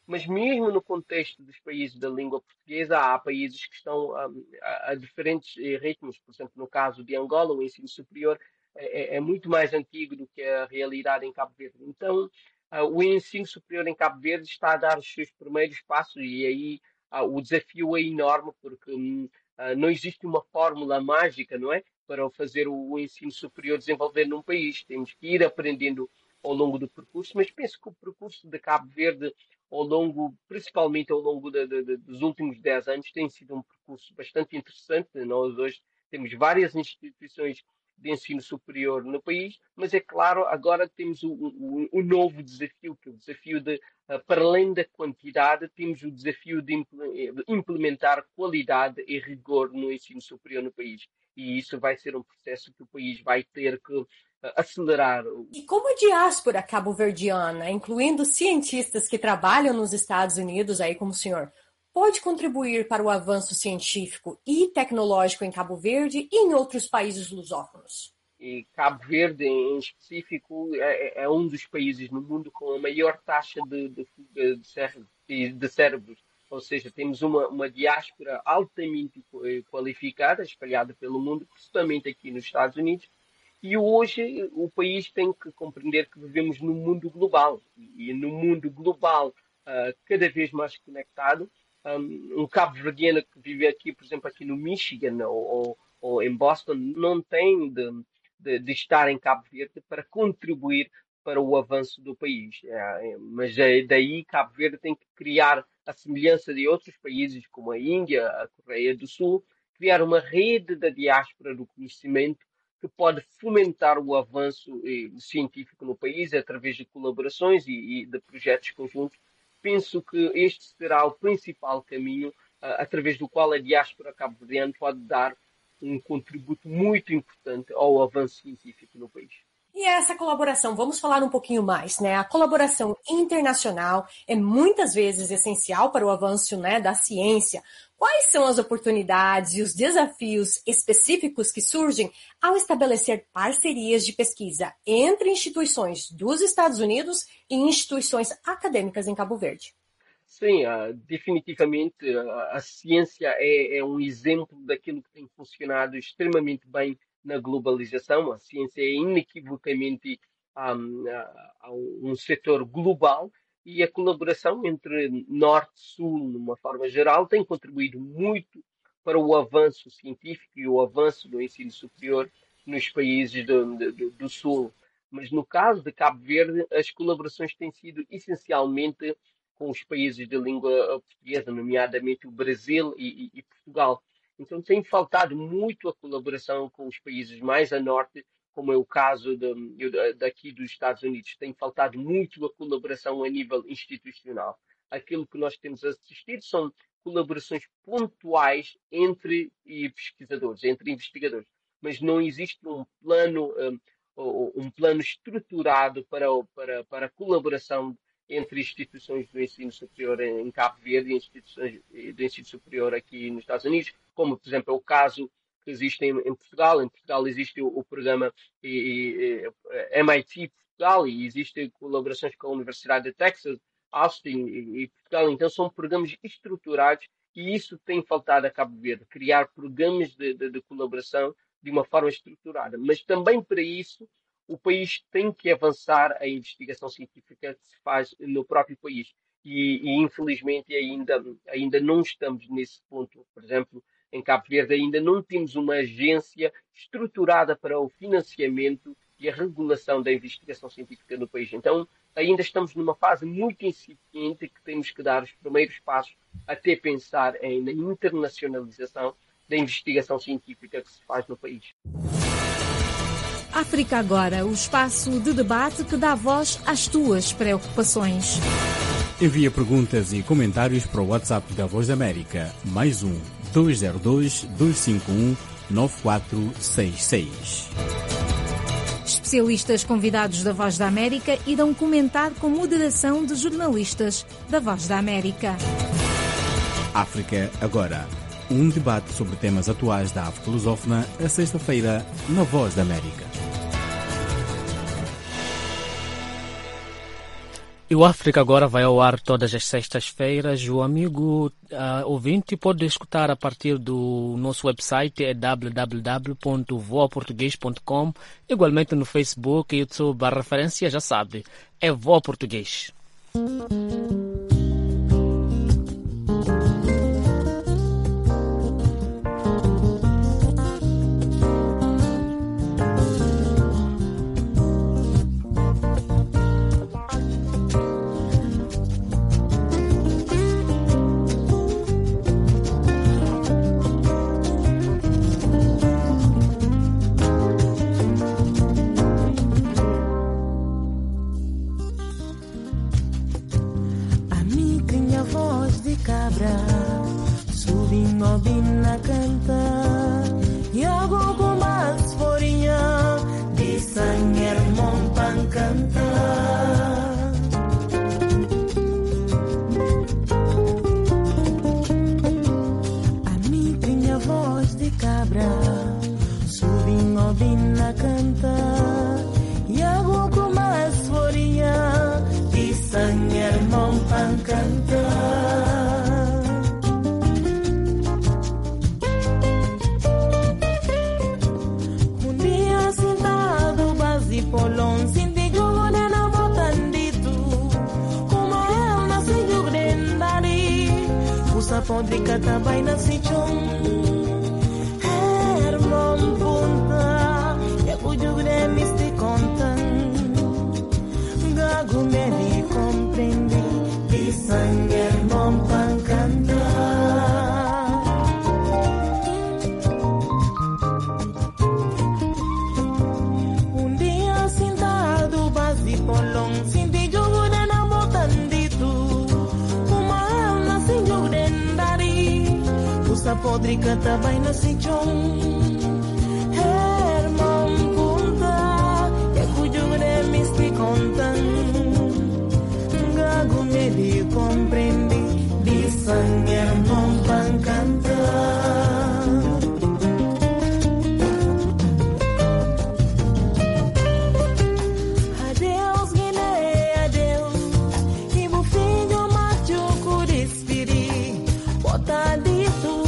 Mas mesmo no contexto dos países da língua portuguesa, há países que estão a diferentes ritmos. Por exemplo, no caso de Angola, o ensino superior é muito mais antigo do que a realidade em Cabo Verde. Então, o ensino superior em Cabo Verde está a dar os seus primeiros passos e aí o desafio é enorme porque não existe uma fórmula mágica, não é? Para fazer o ensino superior desenvolver num país. Temos que ir aprendendo ao longo do percurso, mas penso que o percurso de Cabo Verde, principalmente ao longo dos últimos 10 anos, tem sido um percurso bastante interessante. Nós hoje temos várias instituições de ensino superior no país, mas é claro, agora temos o novo desafio, que é o desafio de, para além da quantidade, temos o desafio de implementar qualidade e rigor no ensino superior no país. E isso vai ser um processo que o país vai ter que acelerar. E como a diáspora cabo-verdiana, incluindo cientistas que trabalham nos Estados Unidos, aí como o senhor, pode contribuir para o avanço científico e tecnológico em Cabo Verde e em outros países lusófonos? E Cabo Verde, em específico, é um dos países no mundo com a maior taxa de fuga de cérebros. Ou seja, temos uma diáspora altamente qualificada, espalhada pelo mundo, principalmente aqui nos Estados Unidos. E hoje o país tem que compreender que vivemos num mundo global. E no mundo global, cada vez mais conectado, um cabo-verdiano que vive aqui, por exemplo, aqui no Michigan ou em Boston, não tem de estar em Cabo Verde para contribuir para o avanço do país. Mas daí Cabo Verde tem que criar a semelhança de outros países como a Índia, a Coreia do Sul, criar uma rede da diáspora do conhecimento que pode fomentar o avanço científico no país através de colaborações e de projetos conjuntos. Penso que este será o principal caminho através do qual a diáspora cabo-verdiana pode dar um contributo muito importante ao avanço científico no país. E essa colaboração, vamos falar um pouquinho mais, né? A colaboração internacional é muitas vezes essencial para o avanço, né, da ciência. Quais são as oportunidades e os desafios específicos que surgem ao estabelecer parcerias de pesquisa entre instituições dos Estados Unidos e instituições acadêmicas em Cabo Verde? Sim, definitivamente a ciência é um exemplo daquilo que tem funcionado extremamente bem na globalização. A ciência é inequivocamente um setor global e a colaboração entre Norte e Sul, de uma forma geral, tem contribuído muito para o avanço científico e o avanço do ensino superior nos países do Sul. Mas no caso de Cabo Verde, as colaborações têm sido essencialmente com os países de língua portuguesa, nomeadamente o Brasil e Portugal. Então tem faltado muito a colaboração com os países mais a norte, como é o caso daqui dos Estados Unidos. Tem faltado muito a colaboração a nível institucional. Aquilo que nós temos assistido são colaborações pontuais entre pesquisadores, entre investigadores, mas não existe um plano estruturado para a colaboração entre instituições do ensino superior em Cabo Verde e instituições do ensino superior aqui nos Estados Unidos, como, por exemplo, é o caso que existe em Portugal. Em Portugal existe o programa MIT Portugal e existem colaborações com a Universidade de Texas, Austin e Portugal. Então, são programas estruturados e isso tem faltado a Cabo Verde, criar programas de colaboração de uma forma estruturada. Mas também para isso, o país tem que avançar a investigação científica que se faz no próprio país. E infelizmente, ainda não estamos nesse ponto. Por exemplo, em Cabo Verde ainda não temos uma agência estruturada para o financiamento e a regulação da investigação científica no país. Então, ainda estamos numa fase muito incipiente que temos que dar os primeiros passos até pensar na internacionalização da investigação científica que se faz no país. África Agora, o espaço de debate que dá voz às tuas preocupações. Envia perguntas e comentários para o WhatsApp da Voz da América, +1 202 251 9466. Especialistas convidados da Voz da América irão comentar com moderação de jornalistas da Voz da América. África Agora, um debate sobre temas atuais da África lusófona, a sexta-feira, na Voz da América. E o África Agora vai ao ar todas as sextas-feiras. O amigo ouvinte pode escutar a partir do nosso website, é www.voaportugues.com. Igualmente no Facebook e YouTube, a referência já sabe, é Voa Português. Subindo bina canta e algo com mais florinha de sangue montan canta. A mim tinha voz de cabra, subindo bina canta e algo com mais florinha de sangue montan canta. Podre cata vai na sichon Hermon punta e kujugre misti kontan Gagu me comprende di sangue Hermon pancanta. Dia sentado base polong sinti jogo de na botandito podre canta vai na sichon Hermon punta e kujugre misti kontan Gagu me comprende di sangue Hermon pancanta. Adeus Guiné, adeus e meu filho machuco despedi bota dito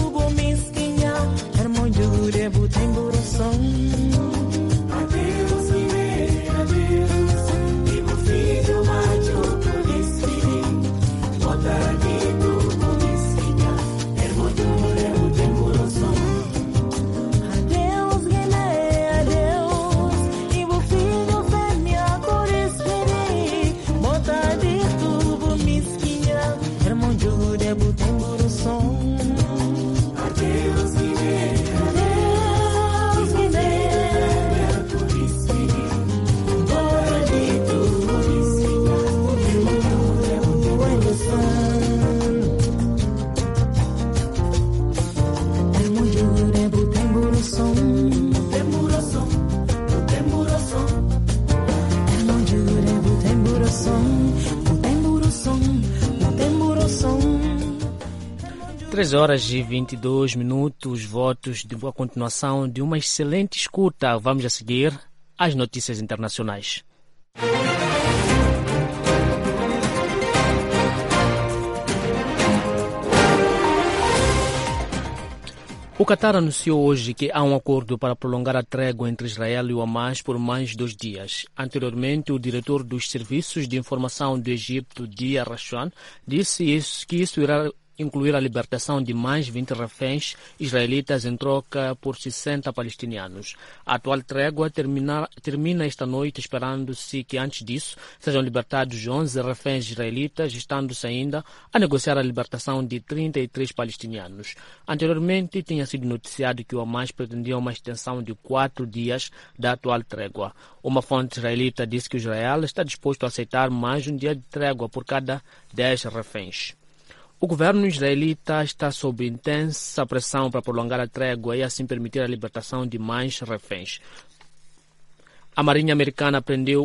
tem coração. Adeus, adeus, e meu filho macho por despedir. Bota aqui tudo mesquinha, hermosura tem coração. Adeus, Guiné, adeus, e meu filho fêmea por despedir. Bota aqui tudo mesquinha, hermosura tem coração. Adeus, Guiné. Três horas e 22 minutos, votos de boa continuação de uma excelente escuta. Vamos a seguir às notícias internacionais. O Qatar anunciou hoje que há um acordo para prolongar a trégua entre Israel e o Hamas por mais 2 dias. Anteriormente, o diretor dos Serviços de Informação do Egito, Dia Rashan, disse que isso irá incluir a libertação de mais 20 reféns israelitas em troca por 60 palestinianos. A atual trégua termina esta noite, esperando-se que antes disso sejam libertados 11 reféns israelitas, estando-se ainda a negociar a libertação de 33 palestinianos. Anteriormente, tinha sido noticiado que o Hamas pretendia uma extensão de 4 dias da atual trégua. Uma fonte israelita disse que Israel está disposto a aceitar mais um dia de trégua por cada 10 reféns. O governo israelita está sob intensa pressão para prolongar a trégua e assim permitir a libertação de mais reféns. A Marinha americana prendeu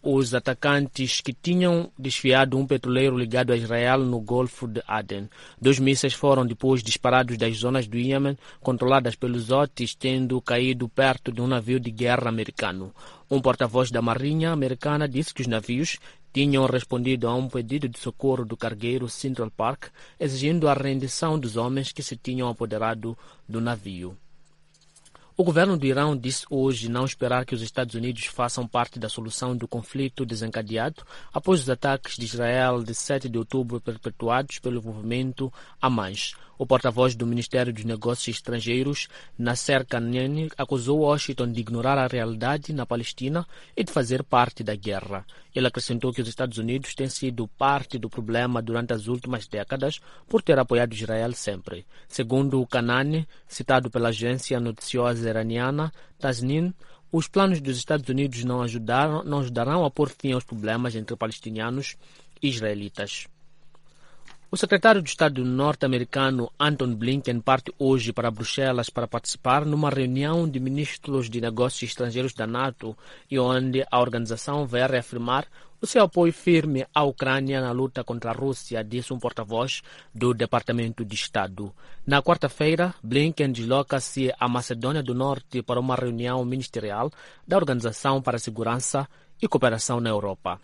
os atacantes que tinham desviado um petroleiro ligado a Israel no Golfo de Aden. 2 mísseis foram depois disparados das zonas do Iêmen controladas pelos Houthis, tendo caído perto de um navio de guerra americano. Um porta-voz da Marinha americana disse que os navios tinham respondido a um pedido de socorro do cargueiro Central Park, exigindo a rendição dos homens que se tinham apoderado do navio. O governo do Irão disse hoje não esperar que os Estados Unidos façam parte da solução do conflito desencadeado após os ataques de Israel de 7 de outubro perpetuados pelo movimento Hamas. O porta-voz do Ministério dos Negócios Estrangeiros, Nasser Kanani, acusou Washington de ignorar a realidade na Palestina e de fazer parte da guerra. Ele acrescentou que os Estados Unidos têm sido parte do problema durante as últimas décadas por ter apoiado Israel sempre. Segundo o Kanani, citado pela agência noticiosa iraniana Tasnim, os planos dos Estados Unidos não ajudarão a pôr fim aos problemas entre palestinianos e israelitas. O secretário de Estado norte-americano Antony Blinken parte hoje para Bruxelas para participar numa reunião de ministros de negócios estrangeiros da NATO e onde a organização vai reafirmar o seu apoio firme à Ucrânia na luta contra a Rússia, disse um porta-voz do Departamento de Estado. Na quarta-feira, Blinken desloca-se à Macedônia do Norte para uma reunião ministerial da Organização para a Segurança e Cooperação na Europa.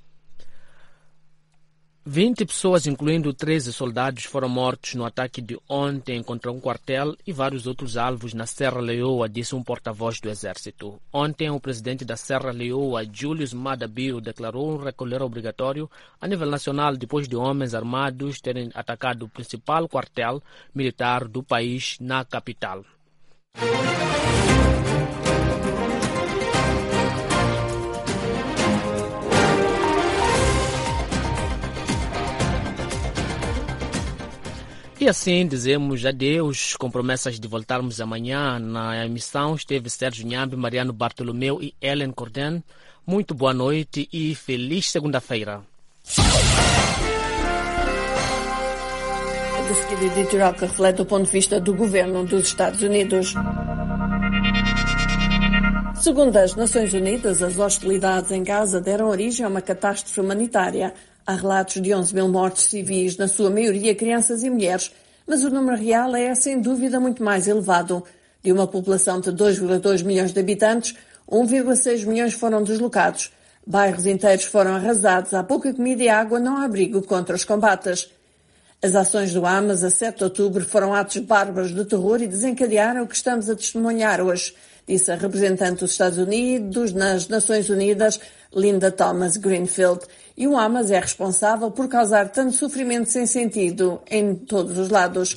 20 pessoas, incluindo 13 soldados, foram mortos no ataque de ontem contra um quartel e vários outros alvos na Serra Leoa, disse um porta-voz do Exército. Ontem, o presidente da Serra Leoa, Julius Maada Bio, declarou um recolher obrigatório a nível nacional depois de homens armados terem atacado o principal quartel militar do país na capital. E assim dizemos adeus, com promessas de voltarmos amanhã. Na emissão esteve Sérgio Nhambi, Mariano Bartolomeu e Ellen Corden. Muito boa noite e feliz segunda-feira. De seguida, editorial que reflete o ponto de vista do governo dos Estados Unidos. Segundo as Nações Unidas, as hostilidades em Gaza deram origem a uma catástrofe humanitária. Há relatos de 11 mil mortes civis, na sua maioria crianças e mulheres, mas o número real é, sem dúvida, muito mais elevado. De uma população de 2,2 milhões de habitantes, 1,6 milhões foram deslocados. Bairros inteiros foram arrasados, há pouca comida e água, não há abrigo contra os combates. As ações do Hamas a 7 de outubro foram atos bárbaros de terror e desencadearam o que estamos a testemunhar hoje, disse a representante dos Estados Unidos nas Nações Unidas, Linda Thomas-Greenfield. E o Hamas é responsável por causar tanto sofrimento sem sentido em todos os lados.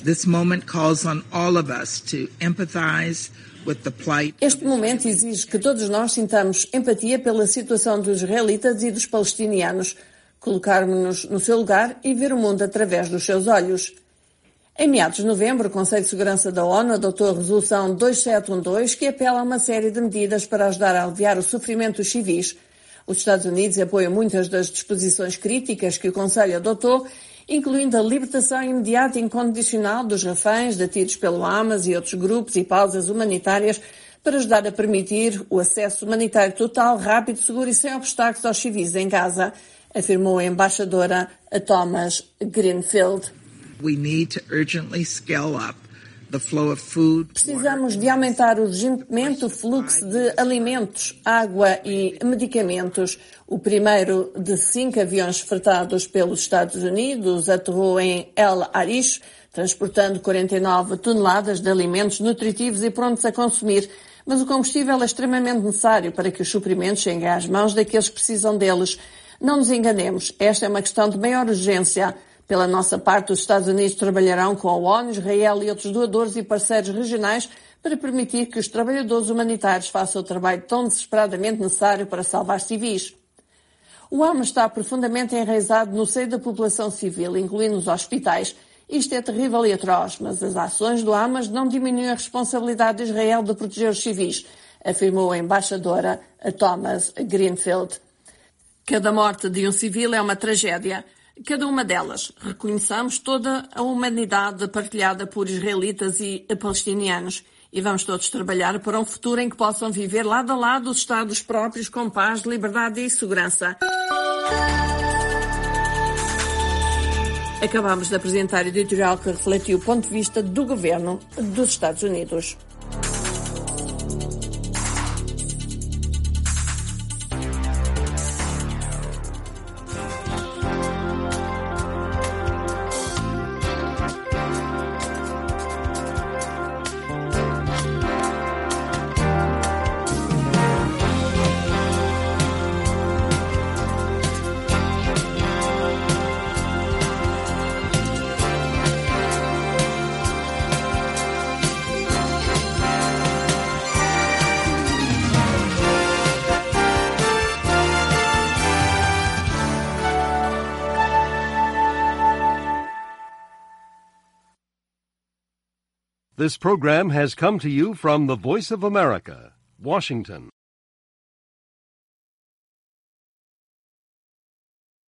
Este momento exige que todos nós sintamos empatia pela situação dos israelitas e dos palestinianos, colocarmos-nos no seu lugar e ver o mundo através dos seus olhos. Em meados de novembro, o Conselho de Segurança da ONU adotou a Resolução 2712, que apela a uma série de medidas para ajudar a aliviar o sofrimento dos civis. Os Estados Unidos apoiam muitas das disposições críticas que o Conselho adotou, incluindo a libertação imediata e incondicional dos reféns detidos pelo Hamas e outros grupos e pausas humanitárias para ajudar a permitir o acesso humanitário total, rápido, seguro e sem obstáculos aos civis em Gaza, afirmou a embaixadora Thomas Greenfield. Precisamos de aumentar urgentemente o fluxo de alimentos, água e medicamentos. O primeiro de 5 aviões fretados pelos Estados Unidos aterrou em El Arish, transportando 49 toneladas de alimentos nutritivos e prontos a consumir. Mas o combustível é extremamente necessário para que os suprimentos cheguem às mãos daqueles que precisam deles. Não nos enganemos, esta é uma questão de maior urgência. Pela nossa parte, os Estados Unidos trabalharão com a ONU, Israel e outros doadores e parceiros regionais para permitir que os trabalhadores humanitários façam o trabalho tão desesperadamente necessário para salvar civis. O Hamas está profundamente enraizado no seio da população civil, incluindo os hospitais. Isto é terrível e atroz, mas as ações do Hamas não diminuem a responsabilidade de Israel de proteger os civis, afirmou a embaixadora Thomas Greenfield. Cada morte de um civil é uma tragédia. Cada uma delas. Reconheçamos toda a humanidade partilhada por israelitas e palestinianos. E vamos todos trabalhar para um futuro em que possam viver lado a lado os Estados próprios com paz, liberdade e segurança. Acabamos de apresentar o editorial que refletiu o ponto de vista do governo dos Estados Unidos. This program has come to you from the Voice of America, Washington.